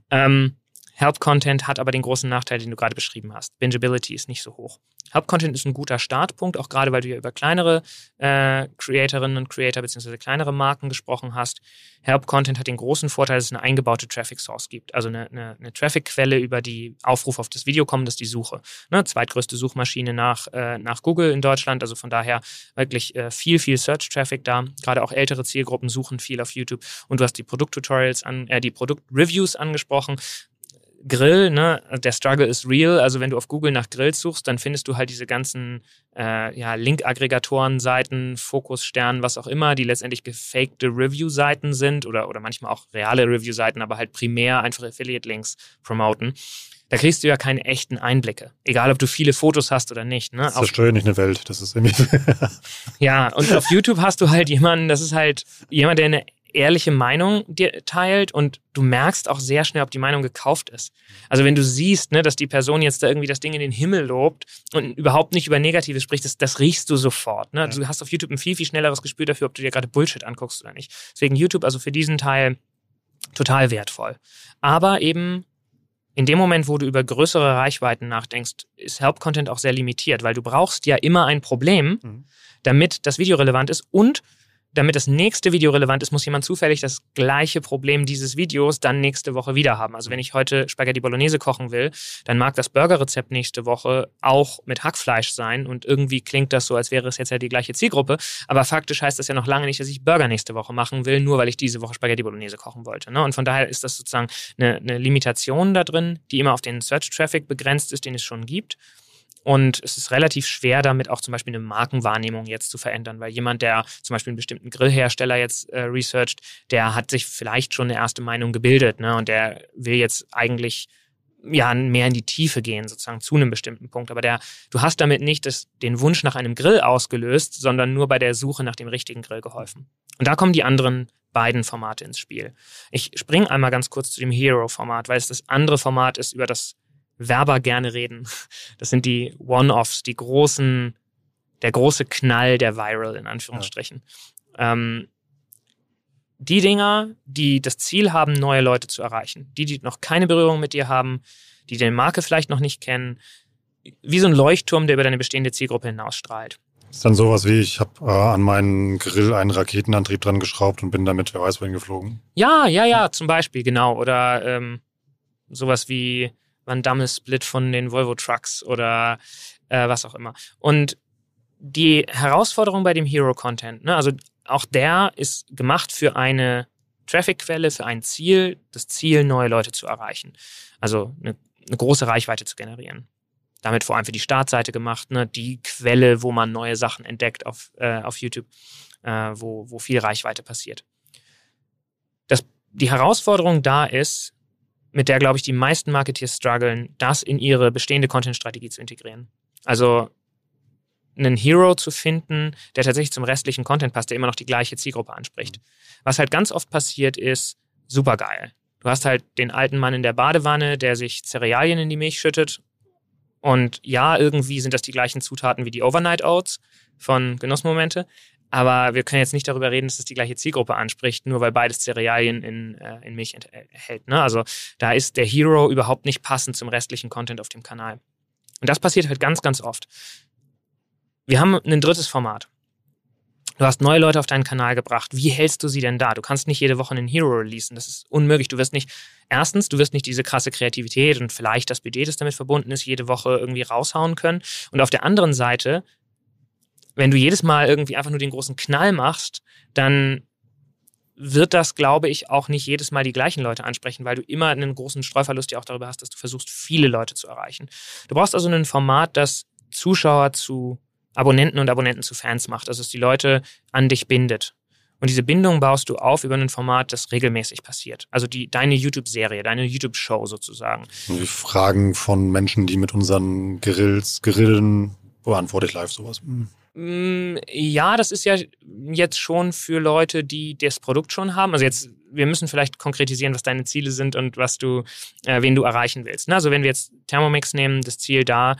[SPEAKER 3] Help-Content hat aber den großen Nachteil, den du gerade beschrieben hast. Bingeability ist nicht so hoch. Help-Content ist ein guter Startpunkt, auch gerade weil du ja über kleinere Creatorinnen und Creator bzw. kleinere Marken gesprochen hast. Help-Content hat den großen Vorteil, dass es eine eingebaute Traffic-Source gibt. Also eine Traffic-Quelle, über die Aufruf auf das Video kommen, das ist die Suche. Ne? Zweitgrößte Suchmaschine nach Google in Deutschland, also von daher wirklich viel Search-Traffic da. Gerade auch ältere Zielgruppen suchen viel auf YouTube. Und du hast die Produkt-Tutorials die Produkt-Reviews angesprochen. Grill, ne, der Struggle ist real. Also wenn du auf Google nach Grills suchst, dann findest du halt diese ganzen Link-Aggregatoren, Seiten, Fokussternen, was auch immer, die letztendlich gefakte Review-Seiten sind oder manchmal auch reale Review-Seiten, aber halt primär einfach Affiliate-Links promoten. Da kriegst du ja keine echten Einblicke. Egal, ob du viele Fotos hast oder nicht. Ne?
[SPEAKER 2] Das zerstört nicht eine Welt. Das ist irgendwie
[SPEAKER 3] ja, und auf YouTube hast du halt jemanden, das ist halt jemand, der eine ehrliche Meinung dir teilt und du merkst auch sehr schnell, ob die Meinung gekauft ist. Also wenn du siehst, ne, dass die Person jetzt da irgendwie das Ding in den Himmel lobt und überhaupt nicht über Negatives spricht, das riechst du sofort. Ne? Also du hast auf YouTube ein viel schnelleres Gespür dafür, ob du dir gerade Bullshit anguckst oder nicht. Deswegen YouTube also für diesen Teil total wertvoll. Aber eben in dem Moment, wo du über größere Reichweiten nachdenkst, ist Help-Content auch sehr limitiert, weil du brauchst ja immer ein Problem, damit das Video relevant ist und damit das nächste Video relevant ist, muss jemand zufällig das gleiche Problem dieses Videos dann nächste Woche wieder haben. Also wenn ich heute Spaghetti Bolognese kochen will, dann mag das Burgerrezept nächste Woche auch mit Hackfleisch sein und irgendwie klingt das so, als wäre es jetzt ja die gleiche Zielgruppe, aber faktisch heißt das ja noch lange nicht, dass ich Burger nächste Woche machen will, nur weil ich diese Woche Spaghetti Bolognese kochen wollte. Ne? Und von daher ist das sozusagen eine Limitation da drin, die immer auf den Search-Traffic begrenzt ist, den es schon gibt. Und es ist relativ schwer, damit auch zum Beispiel eine Markenwahrnehmung jetzt zu verändern, weil jemand, der zum Beispiel einen bestimmten Grillhersteller jetzt researcht, der hat sich vielleicht schon eine erste Meinung gebildet, ne? Und der will jetzt eigentlich mehr in die Tiefe gehen, sozusagen zu einem bestimmten Punkt. Aber du hast damit nicht den Wunsch nach einem Grill ausgelöst, sondern nur bei der Suche nach dem richtigen Grill geholfen. Und da kommen die anderen beiden Formate ins Spiel. Ich springe einmal ganz kurz zu dem Hero-Format, weil es das andere Format ist, über das Werber gerne reden. Das sind die One-Offs, der große Knall der Viral, in Anführungsstrichen. Ja. Die Dinger, die das Ziel haben, neue Leute zu erreichen. Die noch keine Berührung mit dir haben, die deine Marke vielleicht noch nicht kennen. Wie so ein Leuchtturm, der über deine bestehende Zielgruppe hinausstrahlt.
[SPEAKER 2] Das ist dann sowas wie, ich habe an meinen Grill einen Raketenantrieb dran geschraubt und bin damit wer weiß wohin geflogen.
[SPEAKER 3] Ja, zum Beispiel, genau. Oder sowas wie Van Damme Split von den Volvo Trucks oder was auch immer. Und die Herausforderung bei dem Hero-Content, ne, also auch der ist gemacht für eine Traffic-Quelle, für ein Ziel, das Ziel, neue Leute zu erreichen. Also eine große Reichweite zu generieren. Damit vor allem für die Startseite gemacht, ne, die Quelle, wo man neue Sachen entdeckt auf YouTube, wo viel Reichweite passiert. Die Herausforderung da ist, mit der, glaube ich, die meisten Marketeers strugglen, das in ihre bestehende Content-Strategie zu integrieren. Also einen Hero zu finden, der tatsächlich zum restlichen Content passt, der immer noch die gleiche Zielgruppe anspricht. Was halt ganz oft passiert, ist supergeil. Du hast halt den alten Mann in der Badewanne, der sich Cerealien in die Milch schüttet. Und ja, irgendwie sind das die gleichen Zutaten wie die Overnight Oats von Genussmomente. Aber wir können jetzt nicht darüber reden, dass es die gleiche Zielgruppe anspricht, nur weil beides Cerealien in Milch enthält. Ne? Also da ist der Hero überhaupt nicht passend zum restlichen Content auf dem Kanal. Und das passiert halt ganz, ganz oft. Wir haben ein drittes Format. Du hast neue Leute auf deinen Kanal gebracht. Wie hältst du sie denn da? Du kannst nicht jede Woche einen Hero releasen. Das ist unmöglich. Du wirst nicht diese krasse Kreativität und vielleicht das Budget, das damit verbunden ist, jede Woche irgendwie raushauen können. Und auf der anderen Seite, wenn du jedes Mal irgendwie einfach nur den großen Knall machst, dann wird das, glaube ich, auch nicht jedes Mal die gleichen Leute ansprechen, weil du immer einen großen Streuverlust ja auch darüber hast, dass du versuchst, viele Leute zu erreichen. Du brauchst also ein Format, das Zuschauer zu Abonnenten und Abonnenten zu Fans macht, also dass die Leute an dich bindet. Und diese Bindung baust du auf über ein Format, das regelmäßig passiert. Also deine YouTube-Serie, deine YouTube-Show sozusagen.
[SPEAKER 2] Und die Fragen von Menschen, die mit unseren Grillen, beantworte ich live sowas.
[SPEAKER 3] Ja, das ist ja jetzt schon für Leute, die das Produkt schon haben. Also jetzt, wir müssen vielleicht konkretisieren, was deine Ziele sind und wen du erreichen willst. Also wenn wir jetzt Thermomix nehmen, das Ziel da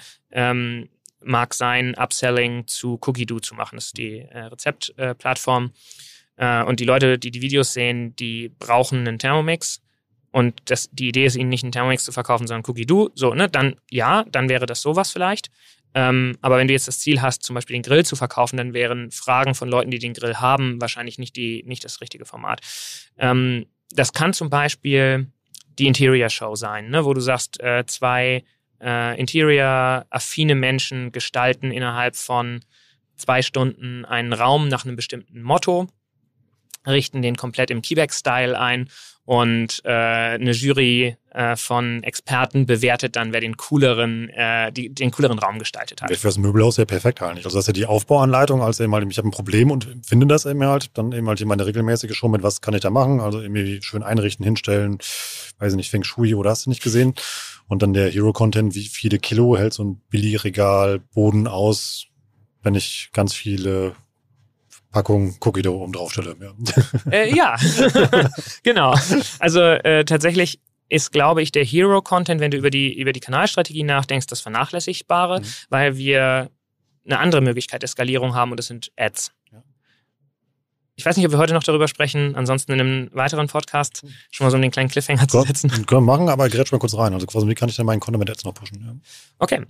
[SPEAKER 3] mag sein, Upselling zu Cookie-Doo zu machen. Das ist die Rezeptplattform. Und die Leute, die Videos sehen, die brauchen einen Thermomix. Und die Idee ist, ihnen nicht einen Thermomix zu verkaufen, sondern Cookie-Doo. So, ne? Dann wäre das sowas vielleicht. Aber wenn du jetzt das Ziel hast, zum Beispiel den Grill zu verkaufen, dann wären Fragen von Leuten, die den Grill haben, wahrscheinlich nicht das richtige Format. Das kann zum Beispiel die Interior-Show sein, ne? Wo du sagst, 2 Interior-affine Menschen gestalten innerhalb von 2 Stunden einen Raum nach einem bestimmten Motto, richten den komplett im Keyback-Style ein und eine Jury von Experten bewertet dann, wer den cooleren Raum gestaltet hat.
[SPEAKER 2] Wäre für das Möbelhaus ja perfekt eigentlich. Also das ist ja die Aufbauanleitung, als eben halt, ich habe ein Problem und finde das eben halt, dann eben halt meine regelmäßige Show mit, was kann ich da machen, also irgendwie schön einrichten, hinstellen, weiß ich nicht, Feng Shui oder hast du nicht gesehen. Und dann der Hero-Content, wie viele Kilo hält so ein Billigregal Boden aus, wenn ich ganz viele Packung Cookie-Dough oben drauf stelle.
[SPEAKER 3] Ja, genau. Also tatsächlich ist, glaube ich, der Hero-Content, wenn du über die Kanalstrategie nachdenkst, das Vernachlässigbare, weil wir eine andere Möglichkeit der Skalierung haben und das sind Ads. Ja. Ich weiß nicht, ob wir heute noch darüber sprechen, ansonsten in einem weiteren Podcast, schon mal so um den kleinen Cliffhanger zu setzen.
[SPEAKER 2] Können wir machen, aber grätsch mal kurz rein. Also quasi, wie kann ich denn meinen Content mit Ads noch pushen? Ja.
[SPEAKER 3] Okay.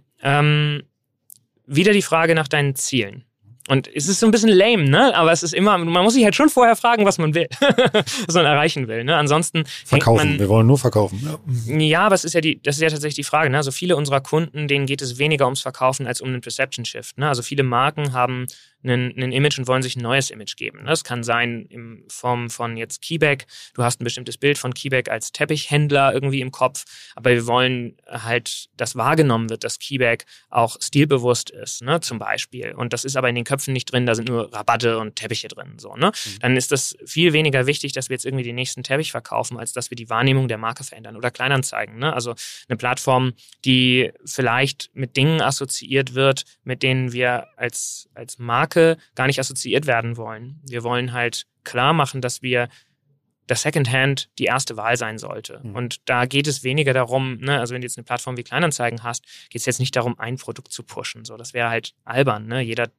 [SPEAKER 3] Wieder die Frage nach deinen Zielen. Und es ist so ein bisschen lame, ne? Aber es ist immer, man muss sich halt schon vorher fragen, was man will, was man erreichen will, ne? Ansonsten
[SPEAKER 2] verkaufen, wir wollen nur verkaufen.
[SPEAKER 3] Ja, aber das ist ja tatsächlich die Frage, ne? Also viele unserer Kunden, denen geht es weniger ums Verkaufen als um einen Perception Shift, ne? Also viele Marken haben ein Image und wollen sich ein neues Image geben. Das kann sein in Form von jetzt Keyback. Du hast ein bestimmtes Bild von Keyback als Teppichhändler irgendwie im Kopf, aber wir wollen halt, dass wahrgenommen wird, dass Keyback auch stilbewusst ist, ne, zum Beispiel. Und das ist aber in den Köpfen nicht drin, da sind nur Rabatte und Teppiche drin, so, ne? Dann ist das viel weniger wichtig, dass wir jetzt irgendwie den nächsten Teppich verkaufen, als dass wir die Wahrnehmung der Marke verändern oder Kleinanzeigen, ne? Also eine Plattform, die vielleicht mit Dingen assoziiert wird, mit denen wir als Marke gar nicht assoziiert werden wollen. Wir wollen halt klar machen, dass das Secondhand die erste Wahl sein sollte. Und da geht es weniger darum, ne, also wenn du jetzt eine Plattform wie Kleinanzeigen hast, geht es jetzt nicht darum, ein Produkt zu pushen. So, das wäre halt albern. Ne? Jeder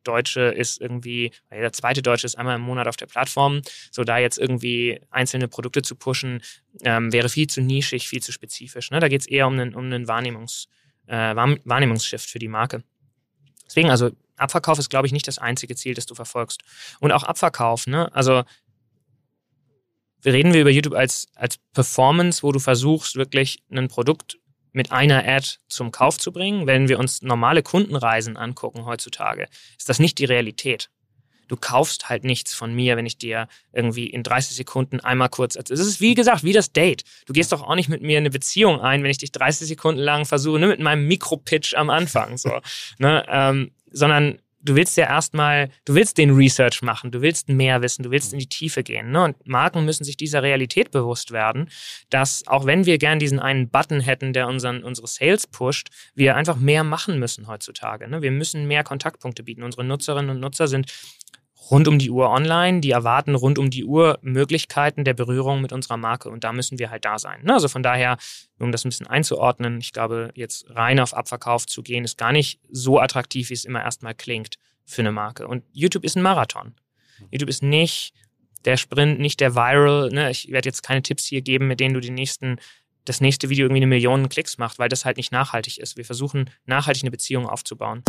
[SPEAKER 3] zweite Deutsche ist einmal im Monat auf der Plattform. So, da jetzt irgendwie einzelne Produkte zu pushen, wäre viel zu nischig, viel zu spezifisch. Ne? Da geht es eher um einen Wahrnehmungsshift für die Marke. Deswegen, also Abverkauf ist, glaube ich, nicht das einzige Ziel, das du verfolgst. Und auch Abverkauf, ne? Also reden wir über YouTube als Performance, wo du versuchst, wirklich ein Produkt mit einer Ad zum Kauf zu bringen. Wenn wir uns normale Kundenreisen angucken heutzutage, ist das nicht die Realität. Du kaufst halt nichts von mir, wenn ich dir irgendwie in 30 Sekunden einmal kurz... Es ist, wie gesagt, wie das Date. Du gehst doch auch nicht mit mir eine Beziehung ein, wenn ich dich 30 Sekunden lang versuche, ne, mit meinem Mikropitch am Anfang, so, ne, sondern du willst ja erstmal, du willst den Research machen, du willst mehr wissen, du willst in die Tiefe gehen, ne? Und Marken müssen sich dieser Realität bewusst werden, dass auch wenn wir gern diesen einen Button hätten, der unsere Sales pusht, wir einfach mehr machen müssen heutzutage, ne? Wir müssen mehr Kontaktpunkte bieten. Unsere Nutzerinnen und Nutzer sind rund um die Uhr online, die erwarten rund um die Uhr Möglichkeiten der Berührung mit unserer Marke und da müssen wir halt da sein. Also von daher, um das ein bisschen einzuordnen, ich glaube, jetzt rein auf Abverkauf zu gehen, ist gar nicht so attraktiv, wie es immer erstmal klingt für eine Marke. Und YouTube ist ein Marathon. YouTube ist nicht der Sprint, nicht der Viral. Ne? Ich werde jetzt keine Tipps hier geben, mit denen du das nächste Video irgendwie 1 Million Klicks macht, weil das halt nicht nachhaltig ist. Wir versuchen, nachhaltig eine Beziehung aufzubauen.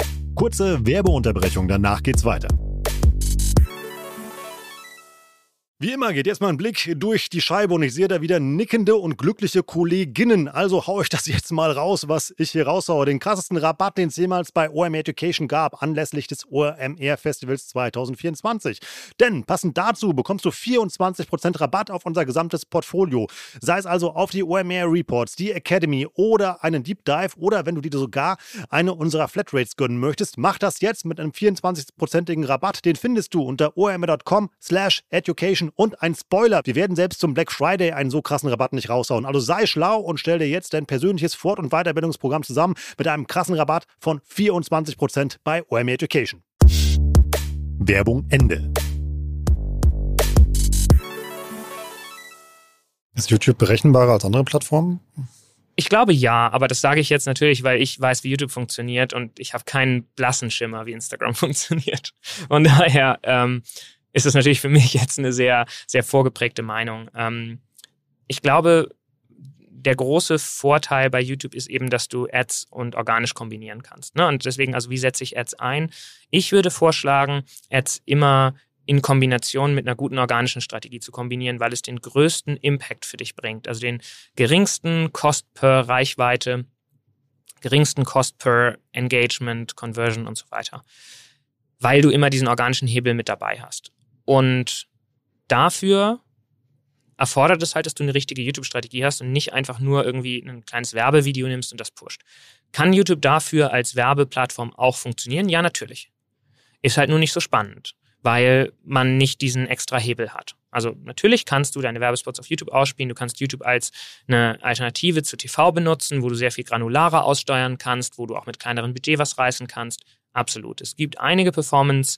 [SPEAKER 2] Kurze Werbeunterbrechung, danach geht's weiter. Wie immer geht jetzt mal ein Blick durch die Scheibe und ich sehe da wieder nickende und glückliche Kolleginnen. Also hau ich das jetzt mal raus, was ich hier raushaue. Den krassesten Rabatt, den es jemals bei OMR Education gab, anlässlich des OMR Festivals 2024. Denn passend dazu bekommst du 24% Rabatt auf unser gesamtes Portfolio. Sei es also auf die OMR Reports, die Academy oder einen Deep Dive oder wenn du dir sogar eine unserer Flatrates gönnen möchtest, mach das jetzt mit einem 24%igen Rabatt. Den findest du unter omr.com/education. Und ein Spoiler, wir werden selbst zum Black Friday einen so krassen Rabatt nicht raushauen. Also sei schlau und stell dir jetzt dein persönliches Fort- und Weiterbildungsprogramm zusammen mit einem krassen Rabatt von 24% bei OMR Education. Werbung Ende. Ist YouTube berechenbarer als andere Plattformen?
[SPEAKER 3] Ich glaube ja, aber das sage ich jetzt natürlich, weil ich weiß, wie YouTube funktioniert und ich habe keinen blassen Schimmer, wie Instagram funktioniert. Von daher ist es natürlich für mich jetzt eine sehr, sehr vorgeprägte Meinung. Ich glaube, der große Vorteil bei YouTube ist eben, dass du Ads und organisch kombinieren kannst. Ne? Und deswegen, also wie setze ich Ads ein? Ich würde vorschlagen, Ads immer in Kombination mit einer guten organischen Strategie zu kombinieren, weil es den größten Impact für dich bringt. Also den geringsten Cost per Reichweite, geringsten Cost per Engagement, Conversion und so weiter. Weil du immer diesen organischen Hebel mit dabei hast. Und dafür erfordert es halt, dass du eine richtige YouTube-Strategie hast und nicht einfach nur irgendwie ein kleines Werbevideo nimmst und das pusht. Kann YouTube dafür als Werbeplattform auch funktionieren? Ja, natürlich. Ist halt nur nicht so spannend, weil man nicht diesen extra Hebel hat. Also natürlich kannst du deine Werbespots auf YouTube ausspielen, du kannst YouTube als eine Alternative zu TV benutzen, wo du sehr viel granularer aussteuern kannst, wo du auch mit kleineren Budget was reißen kannst. Absolut. Es gibt einige Performance-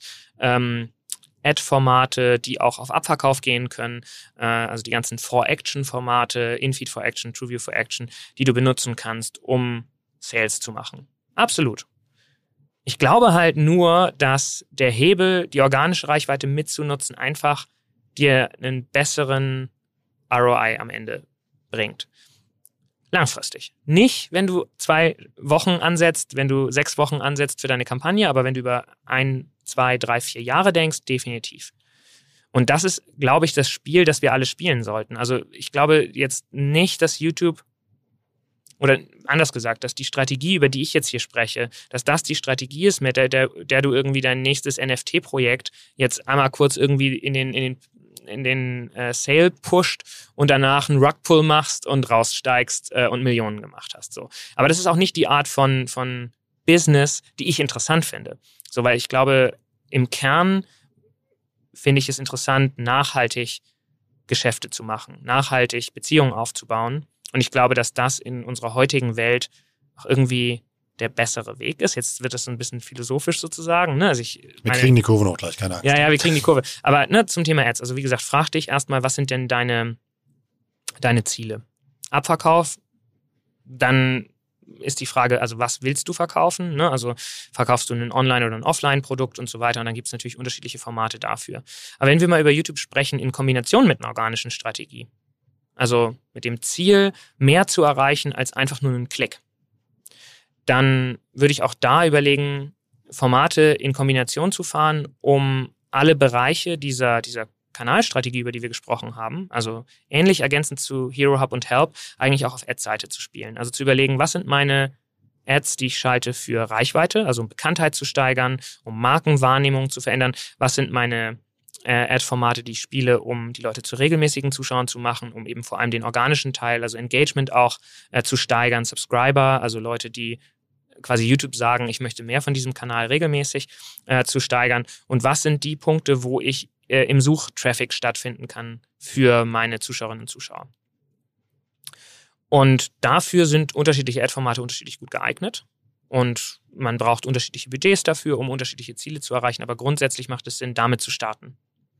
[SPEAKER 3] Ad-Formate, die auch auf Abverkauf gehen können, also die ganzen 4-Action-Formate, In-Feed 4-Action, TrueView 4-Action, die du benutzen kannst, um Sales zu machen. Absolut. Ich glaube halt nur, dass der Hebel, die organische Reichweite mitzunutzen, einfach dir einen besseren ROI am Ende bringt. Langfristig. Nicht, wenn du 2 Wochen ansetzt, wenn du 6 Wochen ansetzt für deine Kampagne, aber wenn du über 1, 2, 3, 4 Jahre denkst, definitiv. Und das ist, glaube ich, das Spiel, das wir alle spielen sollten. Also ich glaube jetzt nicht, dass YouTube, oder anders gesagt, dass die Strategie, über die ich jetzt hier spreche, dass das die Strategie ist, mit der du irgendwie dein nächstes NFT-Projekt jetzt einmal kurz irgendwie in den Sale pusht und danach einen Rugpull machst und raussteigst und Millionen gemacht hast. So. Aber das ist auch nicht die Art von Business, die ich interessant finde. So, weil ich glaube, im Kern finde ich es interessant, nachhaltig Geschäfte zu machen, nachhaltig Beziehungen aufzubauen. Und ich glaube, dass das in unserer heutigen Welt auch irgendwie der bessere Weg ist. Jetzt wird das so ein bisschen philosophisch sozusagen. Ne? Also
[SPEAKER 2] wir kriegen die Kurve noch gleich, keine Angst.
[SPEAKER 3] Ja, wir kriegen die Kurve. Aber zum Thema Ads. Also wie gesagt, frag dich erstmal, was sind denn deine Ziele? Abverkauf, dann ist die Frage, also was willst du verkaufen? Ne? Also verkaufst du ein Online- oder ein Offline-Produkt und so weiter. Und dann gibt es natürlich unterschiedliche Formate dafür. Aber wenn wir mal über YouTube sprechen, in Kombination mit einer organischen Strategie, also mit dem Ziel, mehr zu erreichen als einfach nur einen Klick, dann würde ich auch da überlegen, Formate in Kombination zu fahren, um alle Bereiche dieser Kanalstrategie, über die wir gesprochen haben, also ähnlich ergänzend zu Hero Hub und Help, eigentlich auch auf Ad-Seite zu spielen. Also zu überlegen, was sind meine Ads, die ich schalte für Reichweite, also um Bekanntheit zu steigern, um Markenwahrnehmung zu verändern, was sind meine Ad-Formate, die ich spiele, um die Leute zu regelmäßigen Zuschauern zu machen, um eben vor allem den organischen Teil, also Engagement auch zu steigern, Subscriber, also Leute, die quasi YouTube sagen, ich möchte mehr von diesem Kanal regelmäßig zu steigern. Und was sind die Punkte, wo ich im Suchtraffic stattfinden kann für meine Zuschauerinnen und Zuschauer? Und dafür sind unterschiedliche Ad-Formate unterschiedlich gut geeignet. Und man braucht unterschiedliche Budgets dafür, um unterschiedliche Ziele zu erreichen. Aber grundsätzlich macht es Sinn, damit zu starten.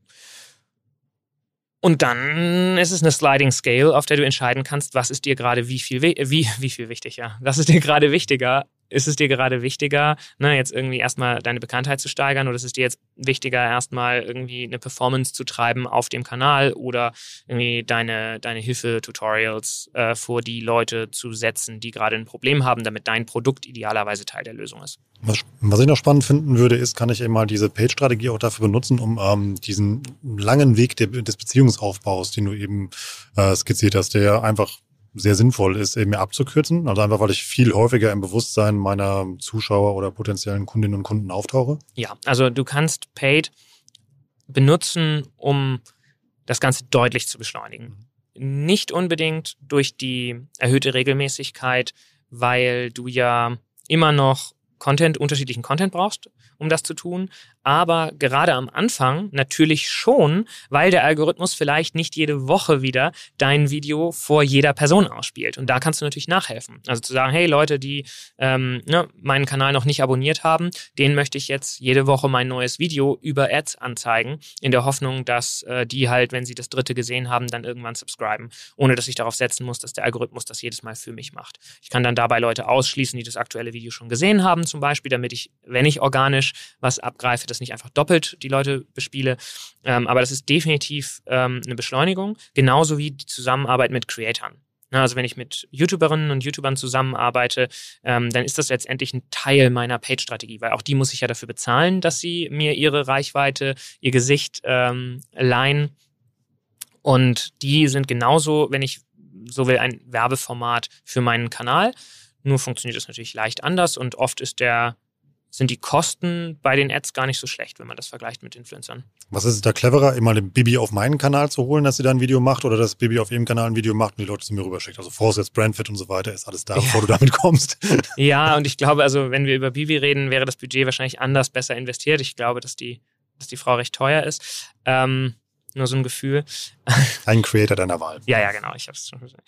[SPEAKER 3] Und dann ist es eine Sliding Scale, auf der du entscheiden kannst, was ist dir gerade wie viel wichtig, ja. Was ist dir gerade wichtiger, ist es dir gerade wichtiger, ne, jetzt irgendwie erstmal deine Bekanntheit zu steigern, oder ist es dir jetzt wichtiger, erstmal irgendwie eine Performance zu treiben auf dem Kanal oder irgendwie deine Hilfe-Tutorials vor die Leute zu setzen, die gerade ein Problem haben, damit dein Produkt idealerweise Teil der Lösung ist.
[SPEAKER 2] Was ich noch spannend finden würde, ist, kann ich eben mal diese Page-Strategie auch dafür benutzen, um diesen langen Weg des Beziehungsaufbaus, den du eben skizziert hast, der einfach sehr sinnvoll ist, eben abzukürzen. Also einfach, weil ich viel häufiger im Bewusstsein meiner Zuschauer oder potenziellen Kundinnen und Kunden auftauche.
[SPEAKER 3] Ja, also du kannst Paid benutzen, um das Ganze deutlich zu beschleunigen. Nicht unbedingt durch die erhöhte Regelmäßigkeit, weil du ja immer noch unterschiedlichen Content brauchst, um das zu tun. Aber gerade am Anfang natürlich schon, weil der Algorithmus vielleicht nicht jede Woche wieder dein Video vor jeder Person ausspielt. Und da kannst du natürlich nachhelfen. Also zu sagen, hey Leute, die meinen Kanal noch nicht abonniert haben, denen möchte ich jetzt jede Woche mein neues Video über Ads anzeigen, in der Hoffnung, dass die halt, wenn sie das 3. gesehen haben, dann irgendwann subscriben, ohne dass ich darauf setzen muss, dass der Algorithmus das jedes Mal für mich macht. Ich kann dann dabei Leute ausschließen, die das aktuelle Video schon gesehen haben, zum Beispiel, damit ich, wenn ich organisch was abgreife, das nicht einfach doppelt die Leute bespiele. Aber das ist definitiv eine Beschleunigung, genauso wie die Zusammenarbeit mit Creatoren. Also wenn ich mit YouTuberinnen und YouTubern zusammenarbeite, dann ist das letztendlich ein Teil meiner Page-Strategie, weil auch die muss ich ja dafür bezahlen, dass sie mir ihre Reichweite, ihr Gesicht leihen. Und die sind genauso, wenn ich so will, ein Werbeformat für meinen Kanal. Nur funktioniert das natürlich leicht anders und oft sind die Kosten bei den Ads gar nicht so schlecht, wenn man das vergleicht mit Influencern.
[SPEAKER 2] Was ist es da cleverer, immer den Bibi auf meinen Kanal zu holen, dass sie da ein Video macht, oder dass Bibi auf ihrem Kanal ein Video macht und die Leute zu mir rüberschickt? Also Vorsatz, Brandfit und so weiter, ist alles da, bevor du damit kommst.
[SPEAKER 3] Ja, und ich glaube, also wenn wir über Bibi reden, wäre das Budget wahrscheinlich anders besser investiert. Ich glaube, dass die Frau recht teuer ist. Nur so ein Gefühl.
[SPEAKER 2] Ein Creator deiner Wahl.
[SPEAKER 3] Ja, genau, ich habe es schon gesagt.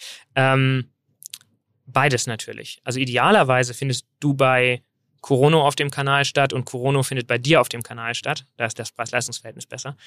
[SPEAKER 3] Beides natürlich. Also idealerweise findest du bei Kurono auf dem Kanal statt und Kurono findet bei dir auf dem Kanal statt. Da ist das Preis-Leistungs-Verhältnis besser.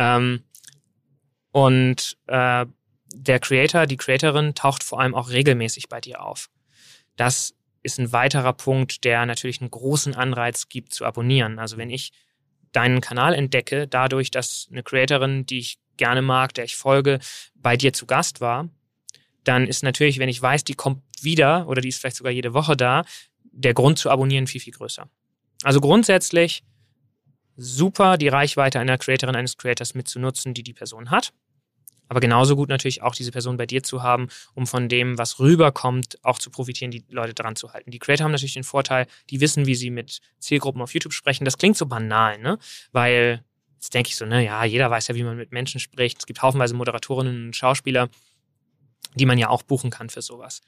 [SPEAKER 3] Der Creator, die Creatorin taucht vor allem auch regelmäßig bei dir auf. Das ist ein weiterer Punkt, der natürlich einen großen Anreiz gibt zu abonnieren. Also wenn ich deinen Kanal entdecke, dadurch, dass eine Creatorin, die ich gerne mag, der ich folge, bei dir zu Gast war, dann ist natürlich, wenn ich weiß, die kommt wieder oder die ist vielleicht sogar jede Woche da, der Grund zu abonnieren viel, viel größer. Also grundsätzlich super, die Reichweite einer Creatorin, eines Creators mitzunutzen, die Person hat. Aber genauso gut natürlich auch diese Person bei dir zu haben, um von dem, was rüberkommt, auch zu profitieren, die Leute dran zu halten. Die Creator haben natürlich den Vorteil, die wissen, wie sie mit Zielgruppen auf YouTube sprechen. Das klingt so banal, ne? Weil, jetzt denke ich so, ja, jeder weiß ja, wie man mit Menschen spricht. Es gibt haufenweise Moderatorinnen und Schauspieler, die man ja auch buchen kann für sowas.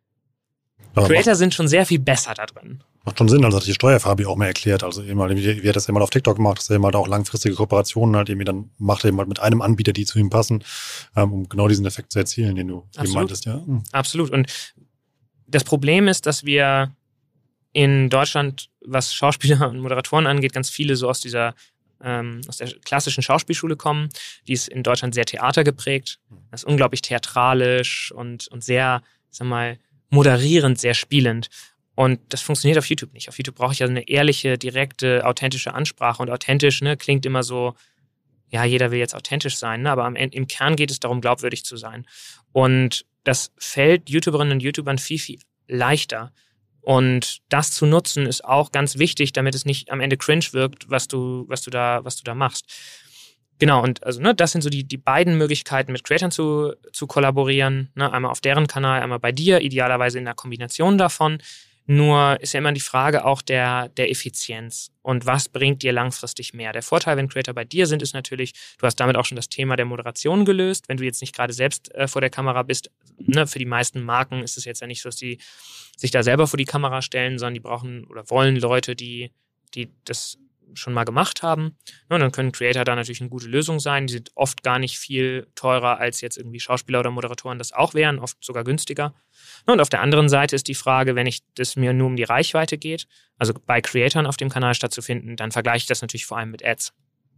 [SPEAKER 3] Aber Creator sind schon sehr viel besser da drin.
[SPEAKER 2] Macht schon Sinn, also hat die Steuerfabi auch mal erklärt. Also eben, wie er das immer auf TikTok macht, dass er eben halt auch langfristige Kooperationen halt irgendwie dann macht, eben halt mit einem Anbieter, die zu ihm passen, um genau diesen Effekt zu erzielen, den du eben meintest. Ja.
[SPEAKER 3] Absolut. Und das Problem ist, dass wir in Deutschland, was Schauspieler und Moderatoren angeht, ganz viele so aus der klassischen Schauspielschule kommen. Die ist in Deutschland sehr theatergeprägt. Das ist unglaublich theatralisch und sehr, sag mal, moderierend, sehr spielend. Und das funktioniert auf YouTube nicht. Auf YouTube brauche ich ja eine ehrliche, direkte, authentische Ansprache. Und authentisch, klingt immer so, ja, jeder will jetzt authentisch sein, aber im Kern geht es darum, glaubwürdig zu sein. Und das fällt YouTuberinnen und YouTubern viel, viel leichter. Und das zu nutzen ist auch ganz wichtig, damit es nicht am Ende cringe wirkt, was du da machst. Genau, und also das sind so die beiden Möglichkeiten, mit Creatoren zu kollaborieren. Einmal auf deren Kanal, einmal bei dir, idealerweise in der Kombination davon. Nur ist ja immer die Frage auch der Effizienz und was bringt dir langfristig mehr. Der Vorteil, wenn Creator bei dir sind, ist natürlich, du hast damit auch schon das Thema der Moderation gelöst. Wenn du jetzt nicht gerade selbst vor der Kamera bist, für die meisten Marken ist es jetzt ja nicht so, dass die sich da selber vor die Kamera stellen, sondern die brauchen oder wollen Leute, die das schon mal gemacht haben. Und dann können Creator da natürlich eine gute Lösung sein. Die sind oft gar nicht viel teurer, als jetzt irgendwie Schauspieler oder Moderatoren das auch wären, oft sogar günstiger. Und auf der anderen Seite ist die Frage, wenn es mir nur um die Reichweite geht, also bei Creatoren auf dem Kanal stattzufinden, dann vergleiche ich das natürlich vor allem mit Ads.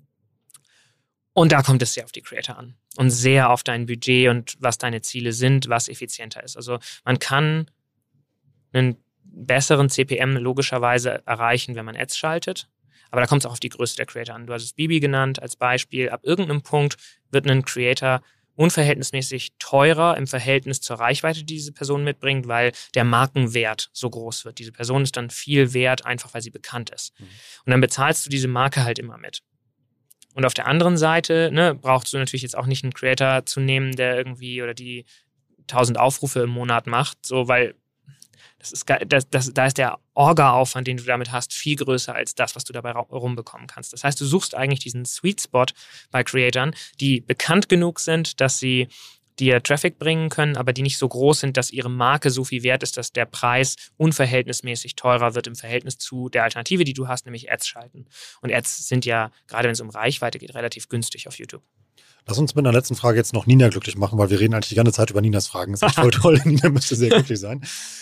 [SPEAKER 3] Und da kommt es sehr auf die Creator an und sehr auf dein Budget und was deine Ziele sind, was effizienter ist. Also man kann einen besseren CPM logischerweise erreichen, wenn man Ads schaltet. Aber da kommt es auch auf die Größe der Creator an. Du hast es Bibi genannt als Beispiel. Ab irgendeinem Punkt wird ein Creator unverhältnismäßig teurer im Verhältnis zur Reichweite, die diese Person mitbringt, weil der Markenwert so groß wird. Diese Person ist dann viel wert, einfach weil sie bekannt ist. Und dann bezahlst du diese Marke halt immer mit. Und auf der anderen Seite, ne, brauchst du natürlich jetzt auch nicht einen Creator zu nehmen, der irgendwie oder die 1000 Aufrufe im Monat macht, so, weil da ist der Orga-Aufwand, den du damit hast, viel größer als das, was du dabei rumbekommen kannst. Das heißt, du suchst eigentlich diesen Sweet Spot bei Creatoren, die bekannt genug sind, dass sie dir Traffic bringen können, aber die nicht so groß sind, dass ihre Marke so viel wert ist, dass der Preis unverhältnismäßig teurer wird im Verhältnis zu der Alternative, die du hast, nämlich Ads schalten. Und Ads sind ja, gerade wenn es um Reichweite geht, relativ günstig auf YouTube.
[SPEAKER 2] Lass uns mit einer letzten Frage jetzt noch Nina glücklich machen, weil wir reden eigentlich die ganze Zeit über Ninas Fragen. Das ist echt voll toll. Nina müsste sehr glücklich sein.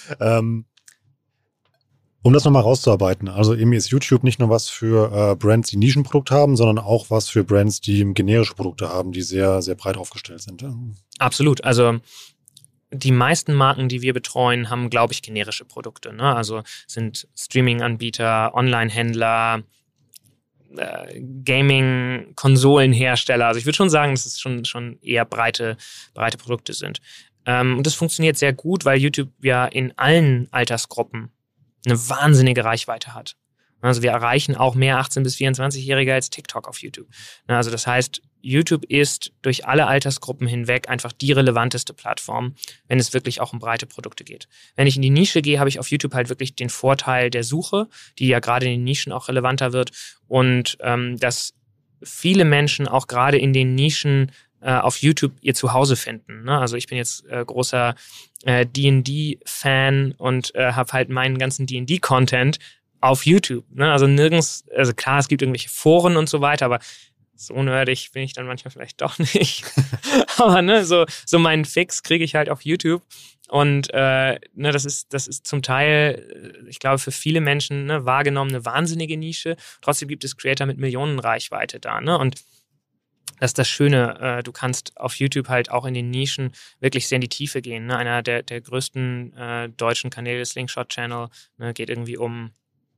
[SPEAKER 2] Um das nochmal rauszuarbeiten, also eben ist YouTube nicht nur was für Brands, die Nischenprodukte haben, sondern auch was für Brands, die generische Produkte haben, die sehr, sehr breit aufgestellt sind. Ja.
[SPEAKER 3] Absolut. Also die meisten Marken, die wir betreuen, haben, glaube ich, generische Produkte. Ne? Also sind Streaming-Anbieter, Online-Händler, Gaming-Konsolenhersteller. Also ich würde schon sagen, dass es schon eher breite Produkte sind. Und das funktioniert sehr gut, weil YouTube ja in allen Altersgruppen eine wahnsinnige Reichweite hat. Also wir erreichen auch mehr 18- bis 24-Jährige als TikTok auf YouTube. Also das heißt, YouTube ist durch alle Altersgruppen hinweg einfach die relevanteste Plattform, wenn es wirklich auch um breite Produkte geht. Wenn ich in die Nische gehe, habe ich auf YouTube halt wirklich den Vorteil der Suche, die ja gerade in den Nischen auch relevanter wird und dass viele Menschen auch gerade in den Nischen auf YouTube ihr Zuhause finden. Ne? Also ich bin jetzt großer D&D-Fan und habe halt meinen ganzen D&D-Content auf YouTube. Ne? Also nirgends, also klar, es gibt irgendwelche Foren und so weiter, aber so nerdig bin ich dann manchmal vielleicht doch nicht. Aber ne, so meinen Fix kriege ich halt auf YouTube. Und das ist zum Teil, ich glaube, für viele Menschen wahrgenommen eine wahnsinnige Nische. Trotzdem gibt es Creator mit Millionen Reichweite da. Ne? Und das ist das Schöne, du kannst auf YouTube halt auch in den Nischen wirklich sehr in die Tiefe gehen. Ne? Einer der größten deutschen Kanäle, Slingshot Channel, geht irgendwie um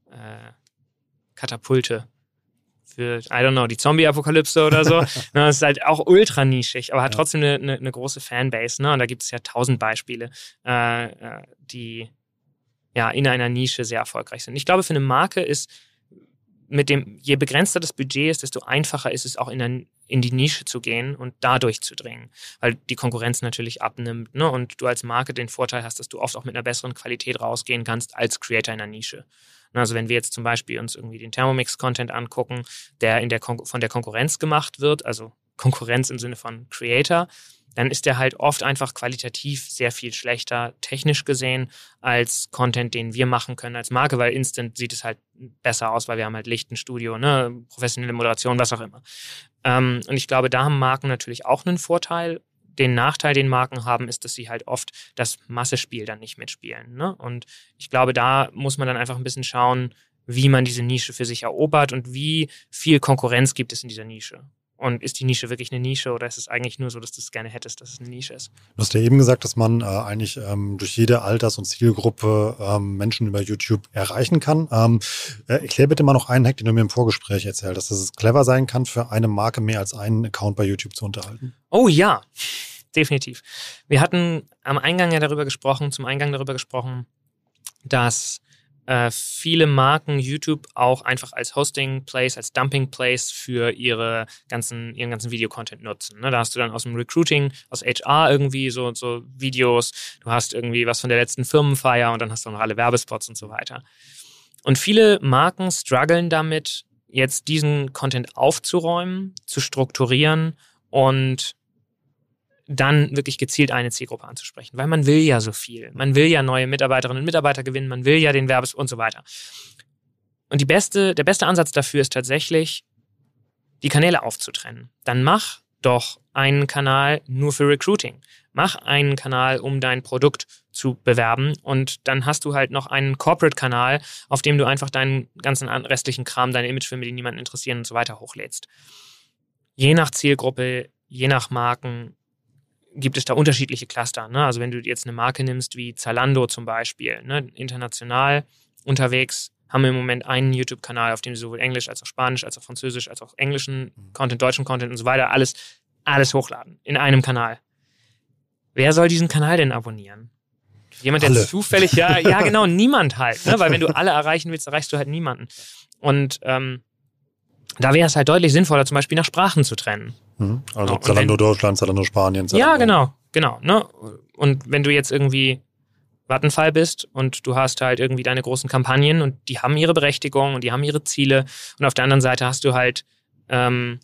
[SPEAKER 3] Katapulte für, I don't know, die Zombie-Apokalypse oder so. Das ist halt auch ultra nischig, aber hat trotzdem eine große Fanbase. Ne? Und da gibt es ja 1000 Beispiele, die ja in einer Nische sehr erfolgreich sind. Ich glaube, für eine Marke ist je begrenzter das Budget ist, desto einfacher ist es auch in die Nische zu gehen und da durchzudringen, weil die Konkurrenz natürlich abnimmt, ne? Und du als Marke den Vorteil hast, dass du oft auch mit einer besseren Qualität rausgehen kannst als Creator in der Nische. Also wenn wir jetzt zum Beispiel uns irgendwie den Thermomix-Content angucken, der von der Konkurrenz gemacht wird, also Konkurrenz im Sinne von Creator, dann ist der halt oft einfach qualitativ sehr viel schlechter, technisch gesehen, als Content, den wir machen können als Marke, weil instant sieht es halt besser aus, weil wir haben halt Licht, ein Studio, ne, professionelle Moderation, was auch immer. Und ich glaube, da haben Marken natürlich auch einen Vorteil. Den Nachteil, den Marken haben, ist, dass sie halt oft das Massespiel dann nicht mitspielen. Ne? Und ich glaube, da muss man dann einfach ein bisschen schauen, wie man diese Nische für sich erobert und wie viel Konkurrenz gibt es in dieser Nische. Und ist die Nische wirklich eine Nische oder ist es eigentlich nur so, dass du es gerne hättest, dass es eine Nische ist?
[SPEAKER 2] Du hast ja eben gesagt, dass man eigentlich durch jede Alters- und Zielgruppe Menschen über YouTube erreichen kann. Erklär bitte mal noch einen Hack, den du mir im Vorgespräch erzählt hast, dass es clever sein kann, für eine Marke mehr als einen Account bei YouTube zu unterhalten.
[SPEAKER 3] Oh ja, definitiv. Wir hatten zum Eingang darüber gesprochen, dass viele Marken YouTube auch einfach als Hosting-Place, als Dumping-Place für ihren ganzen Videocontent nutzen. Ne? Da hast du dann aus dem Recruiting, aus HR irgendwie so Videos, du hast irgendwie was von der letzten Firmenfeier und dann hast du noch alle Werbespots und so weiter. Und viele Marken strugglen damit, jetzt diesen Content aufzuräumen, zu strukturieren und dann wirklich gezielt eine Zielgruppe anzusprechen. Weil man will ja so viel. Man will ja neue Mitarbeiterinnen und Mitarbeiter gewinnen, man will ja den Werbes und so weiter. Und der beste Ansatz dafür ist tatsächlich, die Kanäle aufzutrennen. Dann mach doch einen Kanal nur für Recruiting. Mach einen Kanal, um dein Produkt zu bewerben und dann hast du halt noch einen Corporate-Kanal, auf dem du einfach deinen ganzen restlichen Kram, deine Imagefilme, die niemanden interessieren und so weiter hochlädst. Je nach Zielgruppe, je nach Marken gibt es da unterschiedliche Cluster. Ne? Also wenn du jetzt eine Marke nimmst wie Zalando zum Beispiel, ne? International unterwegs, haben wir im Moment einen YouTube-Kanal, auf dem sie sowohl Englisch als auch Spanisch, als auch Französisch, als auch englischen Content, deutschen Content und so weiter, alles hochladen in einem Kanal. Wer soll diesen Kanal denn abonnieren? Jemand, der
[SPEAKER 2] alle.
[SPEAKER 3] Zufällig, ja genau, niemand halt. Ne? Weil wenn du alle erreichen willst, erreichst du halt niemanden. Und da wäre es halt deutlich sinnvoller, zum Beispiel nach Sprachen zu trennen.
[SPEAKER 2] Also Zalando Deutschland, Zalando Spanien. Zalando.
[SPEAKER 3] Ja, genau. Ne? Und wenn du jetzt irgendwie Vattenfall bist und du hast halt irgendwie deine großen Kampagnen und die haben ihre Berechtigung und die haben ihre Ziele und auf der anderen Seite hast du halt ein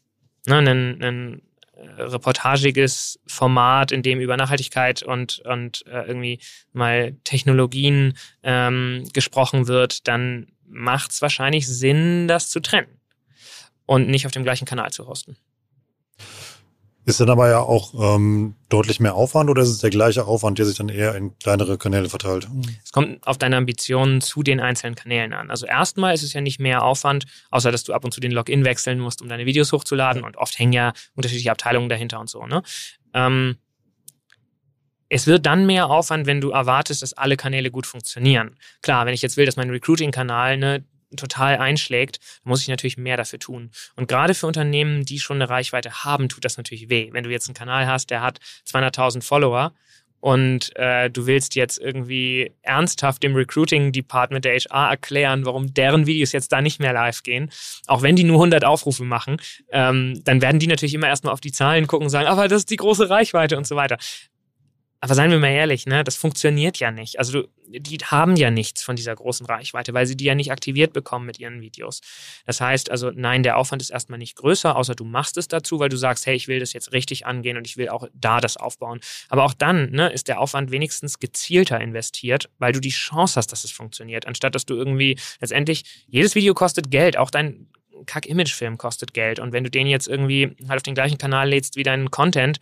[SPEAKER 3] reportagiges Format, in dem über Nachhaltigkeit und irgendwie mal Technologien gesprochen wird, dann macht es wahrscheinlich Sinn, das zu trennen und nicht auf dem gleichen Kanal zu hosten.
[SPEAKER 2] Ist dann aber ja auch deutlich mehr Aufwand oder ist es der gleiche Aufwand, der sich dann eher in kleinere Kanäle verteilt?
[SPEAKER 3] Es kommt auf deine Ambitionen zu den einzelnen Kanälen an. Also erstmal ist es ja nicht mehr Aufwand, außer dass du ab und zu den Login wechseln musst, um deine Videos hochzuladen und oft hängen ja unterschiedliche Abteilungen dahinter und so. Ne? Es wird dann mehr Aufwand, wenn du erwartest, dass alle Kanäle gut funktionieren. Klar, wenn ich jetzt will, dass mein Recruiting-Kanal total einschlägt, muss ich natürlich mehr dafür tun. Und gerade für Unternehmen, die schon eine Reichweite haben, tut das natürlich weh. Wenn du jetzt einen Kanal hast, der hat 200.000 Follower und du willst jetzt irgendwie ernsthaft dem Recruiting-Department der HR erklären, warum deren Videos jetzt da nicht mehr live gehen, auch wenn die nur 100 Aufrufe machen, dann werden die natürlich immer erstmal auf die Zahlen gucken und sagen, aber das ist die große Reichweite und so weiter. Aber seien wir mal ehrlich, ne, das funktioniert ja nicht. Also die haben ja nichts von dieser großen Reichweite, weil sie die ja nicht aktiviert bekommen mit ihren Videos. Das heißt also, nein, der Aufwand ist erstmal nicht größer, außer du machst es dazu, weil du sagst, hey, ich will das jetzt richtig angehen und ich will auch da das aufbauen. Aber auch dann ist der Aufwand wenigstens gezielter investiert, weil du die Chance hast, dass es funktioniert, anstatt dass du irgendwie letztendlich, jedes Video kostet Geld, auch dein Kack-Image-Film kostet Geld. Und wenn du den jetzt irgendwie halt auf den gleichen Kanal lädst wie deinen Content,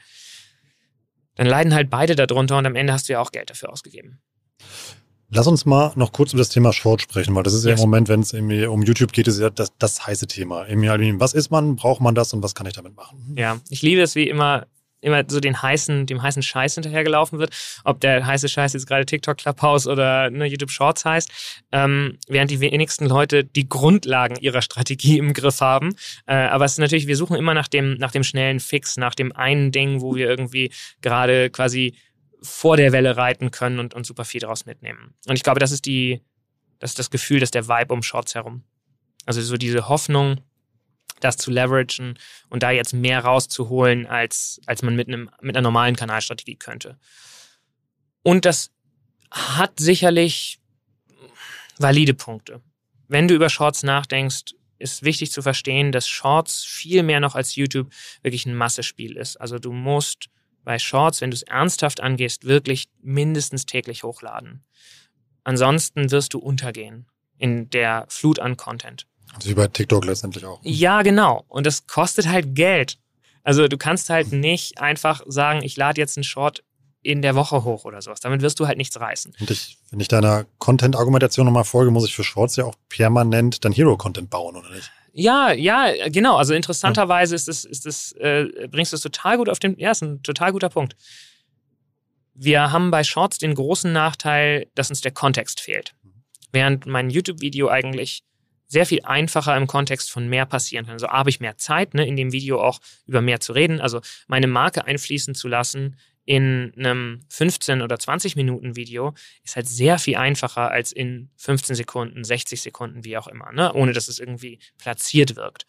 [SPEAKER 3] dann leiden halt beide darunter und am Ende hast du ja auch Geld dafür ausgegeben.
[SPEAKER 2] Lass uns mal noch kurz über das Thema Short sprechen, weil das ist ja im Moment, wenn es irgendwie um YouTube geht, ist ja das heiße Thema. Was ist man, braucht man das und was kann ich damit machen?
[SPEAKER 3] Ja, ich liebe es, wie immer so dem heißen Scheiß hinterhergelaufen wird. Ob der heiße Scheiß jetzt gerade TikTok, Clubhouse oder YouTube Shorts heißt, während die wenigsten Leute die Grundlagen ihrer Strategie im Griff haben. Aber es ist natürlich, wir suchen immer nach dem schnellen Fix, nach dem einen Ding, wo wir irgendwie gerade quasi vor der Welle reiten können und super viel daraus mitnehmen. Und ich glaube, das ist das Gefühl, das ist der Vibe um Shorts herum. Also so diese Hoffnung, das zu leveragen und da jetzt mehr rauszuholen, als man mit einer normalen Kanalstrategie könnte. Und das hat sicherlich valide Punkte. Wenn du über Shorts nachdenkst, ist wichtig zu verstehen, dass Shorts viel mehr noch als YouTube wirklich ein Massespiel ist. Also du musst bei Shorts, wenn du es ernsthaft angehst, wirklich mindestens täglich hochladen. Ansonsten wirst du untergehen in der Flut an Content.
[SPEAKER 2] Also wie bei TikTok letztendlich auch.
[SPEAKER 3] Ja, genau. Und das kostet halt Geld. Also du kannst halt nicht einfach sagen, ich lade jetzt einen Short in der Woche hoch oder sowas. Damit wirst du halt nichts reißen.
[SPEAKER 2] Und wenn ich deiner Content-Argumentation nochmal folge, muss ich für Shorts ja auch permanent dann Hero-Content bauen, oder nicht?
[SPEAKER 3] Ja, genau. Also interessanterweise bringst du es total gut auf den, ist ein total guter Punkt. Wir haben bei Shorts den großen Nachteil, dass uns der Kontext fehlt. Während mein YouTube-Video eigentlich sehr viel einfacher im Kontext von mehr passieren kann. Also habe ich mehr Zeit, in dem Video auch über mehr zu reden. Also meine Marke einfließen zu lassen in einem 15 oder 20 Minuten Video ist halt sehr viel einfacher als in 15 Sekunden, 60 Sekunden, wie auch immer, ohne dass es irgendwie platziert wirkt.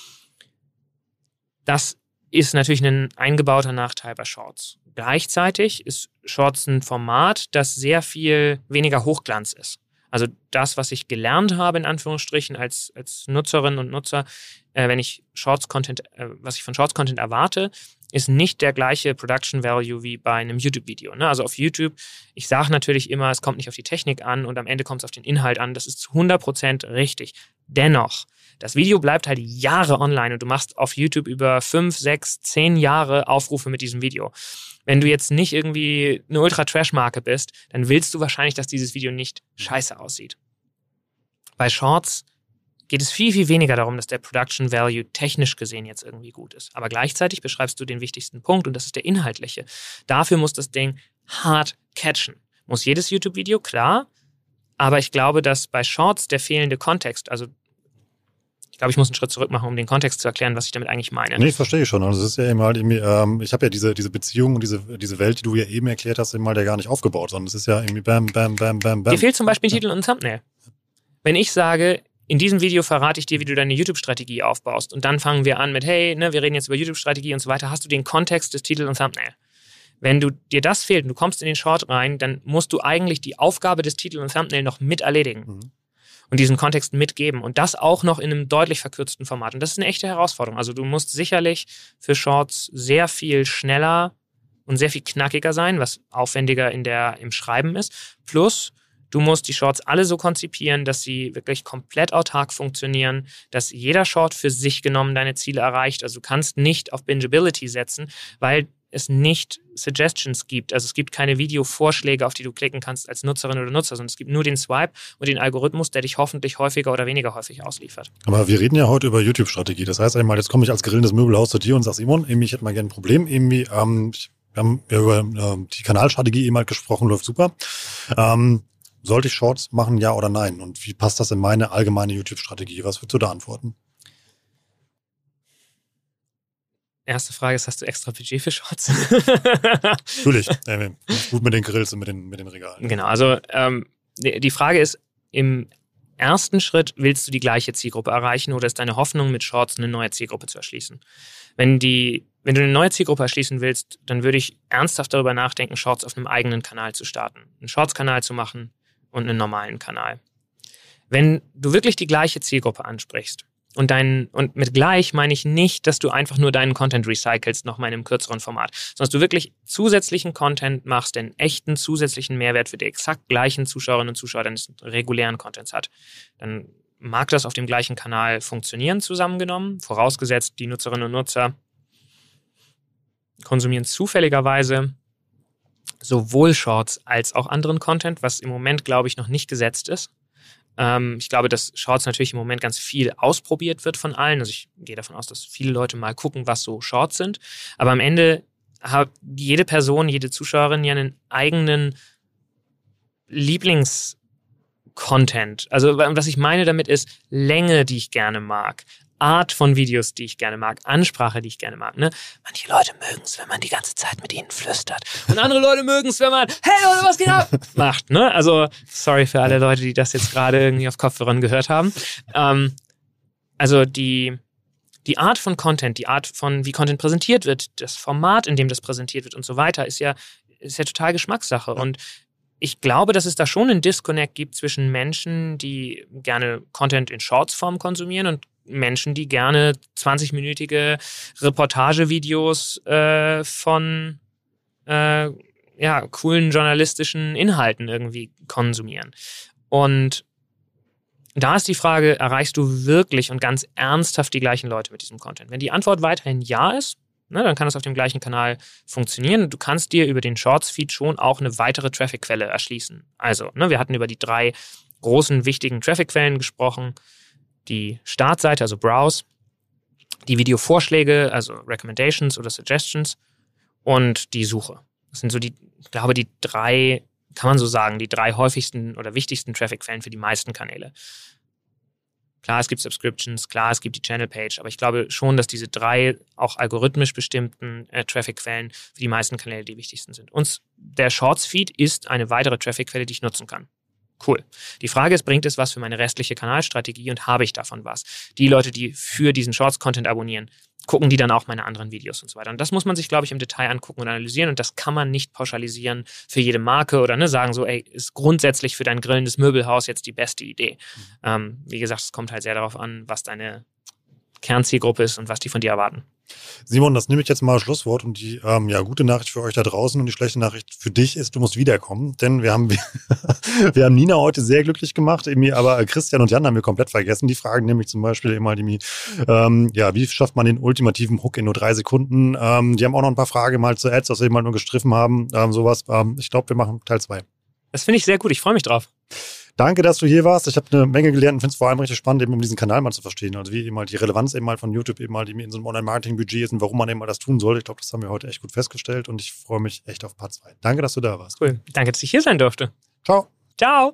[SPEAKER 3] Das ist natürlich ein eingebauter Nachteil bei Shorts. Gleichzeitig ist Shorts ein Format, das sehr viel weniger Hochglanz ist. Also das, was ich gelernt habe, in Anführungsstrichen, als Nutzerin und Nutzer, wenn ich was ich von Shorts-Content erwarte, ist nicht der gleiche Production Value wie bei einem YouTube-Video. Also auf YouTube, ich sage natürlich immer, es kommt nicht auf die Technik an und am Ende kommt es auf den Inhalt an. Das ist zu 100% richtig. Dennoch, das Video bleibt halt Jahre online und du machst auf YouTube über 5, 6, 10 Jahre Aufrufe mit diesem Video. Wenn du jetzt nicht irgendwie eine Ultra-Trash-Marke bist, dann willst du wahrscheinlich, dass dieses Video nicht scheiße aussieht. Bei Shorts geht es viel, viel weniger darum, dass der Production Value technisch gesehen jetzt irgendwie gut ist. Aber gleichzeitig beschreibst du den wichtigsten Punkt und das ist der inhaltliche. Dafür muss das Ding hart catchen. Muss jedes YouTube-Video, klar, aber ich glaube, dass bei Shorts der fehlende Kontext, also ich glaube, ich muss einen Schritt zurück machen, um den Kontext zu erklären, was ich damit eigentlich meine.
[SPEAKER 2] Nee, das verstehe ich schon. Also es ist ja eben halt irgendwie, ich habe ja diese Beziehung und diese Welt, die du ja eben erklärt hast, eben mal der gar nicht aufgebaut, sondern es ist ja irgendwie bam, bam, bam, bam, bam.
[SPEAKER 3] Dir fehlt zum Beispiel ein Titel und ein Thumbnail. Wenn ich sage, in diesem Video verrate ich dir, wie du deine YouTube-Strategie aufbaust und dann fangen wir an mit, hey, ne, wir reden jetzt über YouTube-Strategie und so weiter, hast du den Kontext des Titels und Thumbnail. Wenn dir das fehlt und du kommst in den Short rein, dann musst du eigentlich die Aufgabe des Titels und Thumbnail noch mit erledigen. Und diesen Kontext mitgeben und das auch noch in einem deutlich verkürzten Format. Und das ist eine echte Herausforderung. Also du musst sicherlich für Shorts sehr viel schneller und sehr viel knackiger sein, was aufwendiger im Schreiben ist. Plus, du musst die Shorts alle so konzipieren, dass sie wirklich komplett autark funktionieren, dass jeder Short für sich genommen deine Ziele erreicht. Also du kannst nicht auf Bingeability setzen, weil es nicht Suggestions gibt. Also es gibt keine Videovorschläge, auf die du klicken kannst als Nutzerin oder Nutzer, sondern es gibt nur den Swipe und den Algorithmus, der dich hoffentlich häufiger oder weniger häufig ausliefert.
[SPEAKER 2] Aber wir reden ja heute über YouTube-Strategie. Das heißt einmal, jetzt komme ich als grillendes Möbelhaus zu dir und sag, Simon, ich hätte mal gerne ein Problem. Wir haben ja über die Kanalstrategie eben halt gesprochen, läuft super. Sollte ich Shorts machen, ja oder nein? Und wie passt das in meine allgemeine YouTube-Strategie? Was würdest du da antworten?
[SPEAKER 3] Erste Frage ist, hast du extra Budget für Shorts?
[SPEAKER 2] Natürlich. Gut mit den Grills und mit den Regalen.
[SPEAKER 3] Genau, also die Frage ist, im ersten Schritt willst du die gleiche Zielgruppe erreichen oder ist deine Hoffnung, mit Shorts eine neue Zielgruppe zu erschließen? Wenn du eine neue Zielgruppe erschließen willst, dann würde ich ernsthaft darüber nachdenken, Shorts auf einem eigenen Kanal zu starten. Einen Shorts-Kanal zu machen und einen normalen Kanal. Wenn du wirklich die gleiche Zielgruppe ansprichst, und mit gleich meine ich nicht, dass du einfach nur deinen Content recycelst, nochmal in einem kürzeren Format, sondern dass du wirklich zusätzlichen Content machst, der einen echten zusätzlichen Mehrwert für die exakt gleichen Zuschauerinnen und Zuschauer deines regulären Contents hat. Dann mag das auf dem gleichen Kanal funktionieren, zusammengenommen, vorausgesetzt, die Nutzerinnen und Nutzer konsumieren zufälligerweise sowohl Shorts als auch anderen Content, was im Moment, glaube ich, noch nicht gesetzt ist. Ich glaube, dass Shorts natürlich im Moment ganz viel ausprobiert wird von allen. Also ich gehe davon aus, dass viele Leute mal gucken, was so Shorts sind. Aber am Ende hat jede Person, jede Zuschauerin ja einen eigenen Lieblings-Content. Also was ich meine damit ist Länge, die ich gerne mag. Art von Videos, die ich gerne mag, Ansprache, die ich gerne mag. Ne? Manche Leute mögen es, wenn man die ganze Zeit mit ihnen flüstert. Und andere Leute mögen es, wenn man, hey Leute, was geht ab? macht. Ne? Also, sorry für alle Leute, die das jetzt gerade irgendwie auf Kopfhörern gehört haben. Also die Art von Content, die Art von, wie Content präsentiert wird, das Format, in dem das präsentiert wird und so weiter, ist ja total Geschmackssache. Und ich glaube, dass es da schon einen Disconnect gibt zwischen Menschen, die gerne Content in Shorts-Form konsumieren und Menschen, die gerne 20-minütige Reportagevideos von coolen journalistischen Inhalten irgendwie konsumieren. Und da ist die Frage, erreichst du wirklich und ganz ernsthaft die gleichen Leute mit diesem Content? Wenn die Antwort weiterhin ja ist, ne, dann kann das auf dem gleichen Kanal funktionieren. Du kannst dir über den Shorts-Feed schon auch eine weitere Traffic-Quelle erschließen. Also, ne, wir hatten über die 3 großen, wichtigen Traffic-Quellen gesprochen. Die Startseite, also Browse, die Videovorschläge, also Recommendations oder Suggestions und die Suche. Das sind so die 3, kann man so sagen, die 3 häufigsten oder wichtigsten Traffic-Quellen für die meisten Kanäle. Klar, es gibt Subscriptions, klar, es gibt die Channel-Page, aber ich glaube schon, dass diese 3 auch algorithmisch bestimmten Traffic-Quellen für die meisten Kanäle die wichtigsten sind. Und der Shorts-Feed ist eine weitere Traffic-Quelle, die ich nutzen kann. Cool. Die Frage ist, bringt es was für meine restliche Kanalstrategie und habe ich davon was? Die Leute, die für diesen Shorts-Content abonnieren, gucken die dann auch meine anderen Videos und so weiter. Und das muss man sich, glaube ich, im Detail angucken und analysieren und das kann man nicht pauschalisieren für jede Marke oder sagen so, ey, ist grundsätzlich für dein grillendes Möbelhaus jetzt die beste Idee. Wie gesagt, es kommt halt sehr darauf an, was deine Kernzielgruppe ist und was die von dir erwarten.
[SPEAKER 2] Simon, das nehme ich jetzt mal als Schlusswort und die gute Nachricht für euch da draußen und die schlechte Nachricht für dich ist, du musst wiederkommen, denn wir haben Nina heute sehr glücklich gemacht, aber Christian und Jan haben wir komplett vergessen. Die fragen nämlich zum Beispiel immer, wie schafft man den ultimativen Hook in nur 3 Sekunden? Die haben auch noch ein paar Fragen mal zu Ads, was wir mal nur gestriffen haben, sowas. Ich glaube, wir machen Teil 2.
[SPEAKER 3] Das finde ich sehr gut, ich freue mich drauf.
[SPEAKER 2] Danke, dass du hier warst. Ich habe eine Menge gelernt und finde es vor allem richtig spannend, eben um diesen Kanal mal zu verstehen. Also wie eben halt die Relevanz eben halt von YouTube eben halt in so einem Online-Marketing-Budget ist und warum man eben mal das tun soll. Ich glaube, das haben wir heute echt gut festgestellt und ich freue mich echt auf Part 2. Danke, dass du da warst.
[SPEAKER 3] Cool. Danke, dass ich hier sein durfte.
[SPEAKER 2] Ciao.
[SPEAKER 3] Ciao.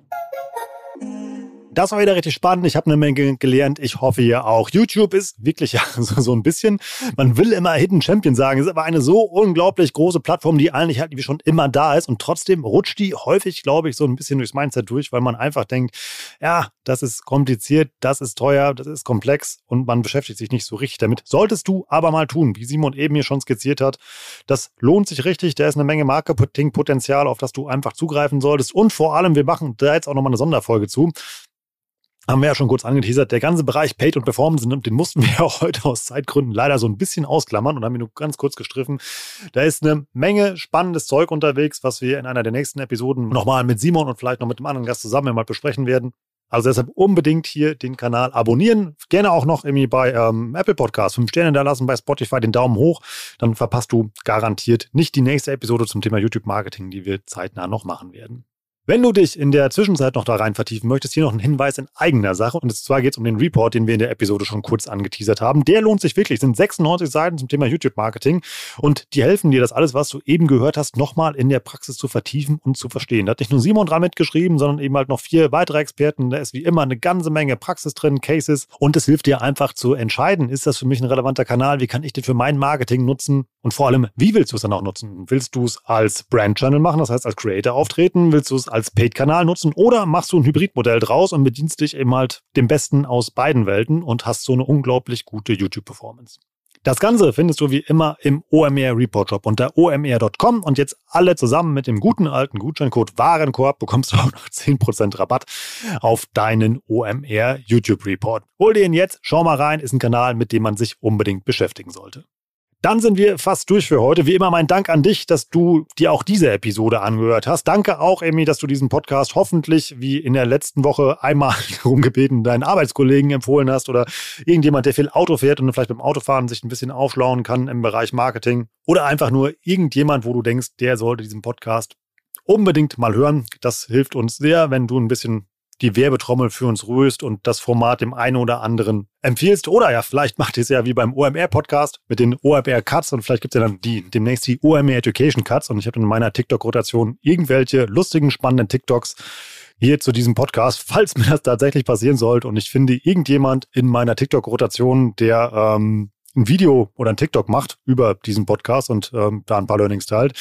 [SPEAKER 2] Das war wieder richtig spannend. Ich habe eine Menge gelernt. Ich hoffe, ihr auch. YouTube ist wirklich ja so ein bisschen, man will immer Hidden Champion sagen, ist aber eine so unglaublich große Plattform, die eigentlich halt wie schon immer da ist und trotzdem rutscht die häufig, glaube ich, so ein bisschen durchs Mindset durch, weil man einfach denkt, ja, das ist kompliziert, das ist teuer, das ist komplex und man beschäftigt sich nicht so richtig damit. Solltest du aber mal tun, wie Simon eben hier schon skizziert hat. Das lohnt sich richtig. Da ist eine Menge Marketingpotenzial, auf das du einfach zugreifen solltest und vor allem, wir machen da jetzt auch nochmal eine Sonderfolge zu. Haben wir ja schon kurz angeteasert, der ganze Bereich Paid und Performance, den mussten wir ja auch heute aus Zeitgründen leider so ein bisschen ausklammern und haben ihn nur ganz kurz gestriffen. Da ist eine Menge spannendes Zeug unterwegs, was wir in einer der nächsten Episoden nochmal mit Simon und vielleicht noch mit einem anderen Gast zusammen mal besprechen werden. Also deshalb unbedingt hier den Kanal abonnieren. Gerne auch noch irgendwie bei Apple Podcasts 5 Sterne da lassen, bei Spotify den Daumen hoch. Dann verpasst du garantiert nicht die nächste Episode zum Thema YouTube-Marketing, die wir zeitnah noch machen werden. Wenn du dich in der Zwischenzeit noch da rein vertiefen möchtest, hier noch ein Hinweis in eigener Sache. Und zwar geht es um den Report, den wir in der Episode schon kurz angeteasert haben. Der lohnt sich wirklich. Es sind 96 Seiten zum Thema YouTube-Marketing. Und die helfen dir, das alles, was du eben gehört hast, nochmal in der Praxis zu vertiefen und zu verstehen. Da hat nicht nur Simon dran mitgeschrieben, sondern eben halt noch 4 weitere Experten. Da ist wie immer eine ganze Menge Praxis drin, Cases. Und es hilft dir einfach zu entscheiden, ist das für mich ein relevanter Kanal? Wie kann ich den für mein Marketing nutzen? Und vor allem, wie willst du es dann auch nutzen? Willst du es als Brand-Channel machen, das heißt als Creator auftreten? Willst du es als Paid-Kanal nutzen oder machst du ein Hybridmodell draus und bedienst dich eben halt dem Besten aus beiden Welten und hast so eine unglaublich gute YouTube-Performance. Das Ganze findest du wie immer im OMR Report Shop unter omr.com und jetzt alle zusammen mit dem guten alten Gutscheincode Warenkorb bekommst du auch noch 10% Rabatt auf deinen OMR YouTube Report. Hol dir ihn jetzt, schau mal rein, ist ein Kanal, mit dem man sich unbedingt beschäftigen sollte. Dann sind wir fast durch für heute. Wie immer mein Dank an dich, dass du dir auch diese Episode angehört hast. Danke auch, Emmy, dass du diesen Podcast hoffentlich wie in der letzten Woche einmal rumgebeten deinen Arbeitskollegen empfohlen hast oder irgendjemand, der viel Auto fährt und vielleicht beim Autofahren sich ein bisschen aufschlauen kann im Bereich Marketing oder einfach nur irgendjemand, wo du denkst, der sollte diesen Podcast unbedingt mal hören. Das hilft uns sehr, wenn du ein bisschen die Werbetrommel für uns rührst und das Format dem einen oder anderen empfiehlst. Oder ja, vielleicht macht ihr es ja wie beim OMR-Podcast mit den OMR-Cuts und vielleicht gibt es ja dann demnächst die OMR Education Cuts und ich habe in meiner TikTok-Rotation irgendwelche lustigen, spannenden TikToks hier zu diesem Podcast, falls mir das tatsächlich passieren sollte und ich finde irgendjemand in meiner TikTok-Rotation, der ein Video oder ein TikTok macht über diesen Podcast und da ein paar Learnings teilt,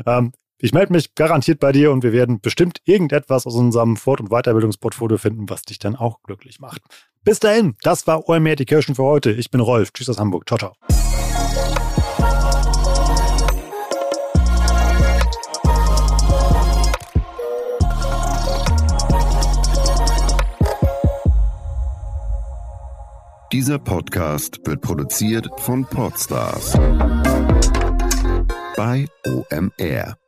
[SPEAKER 2] ich melde mich garantiert bei dir und wir werden bestimmt irgendetwas aus unserem Fort- und Weiterbildungsportfolio finden, was dich dann auch glücklich macht. Bis dahin, das war OMR Education für heute. Ich bin Rolf. Tschüss aus Hamburg. Ciao, ciao.
[SPEAKER 4] Dieser Podcast wird produziert von Podstars bei OMR.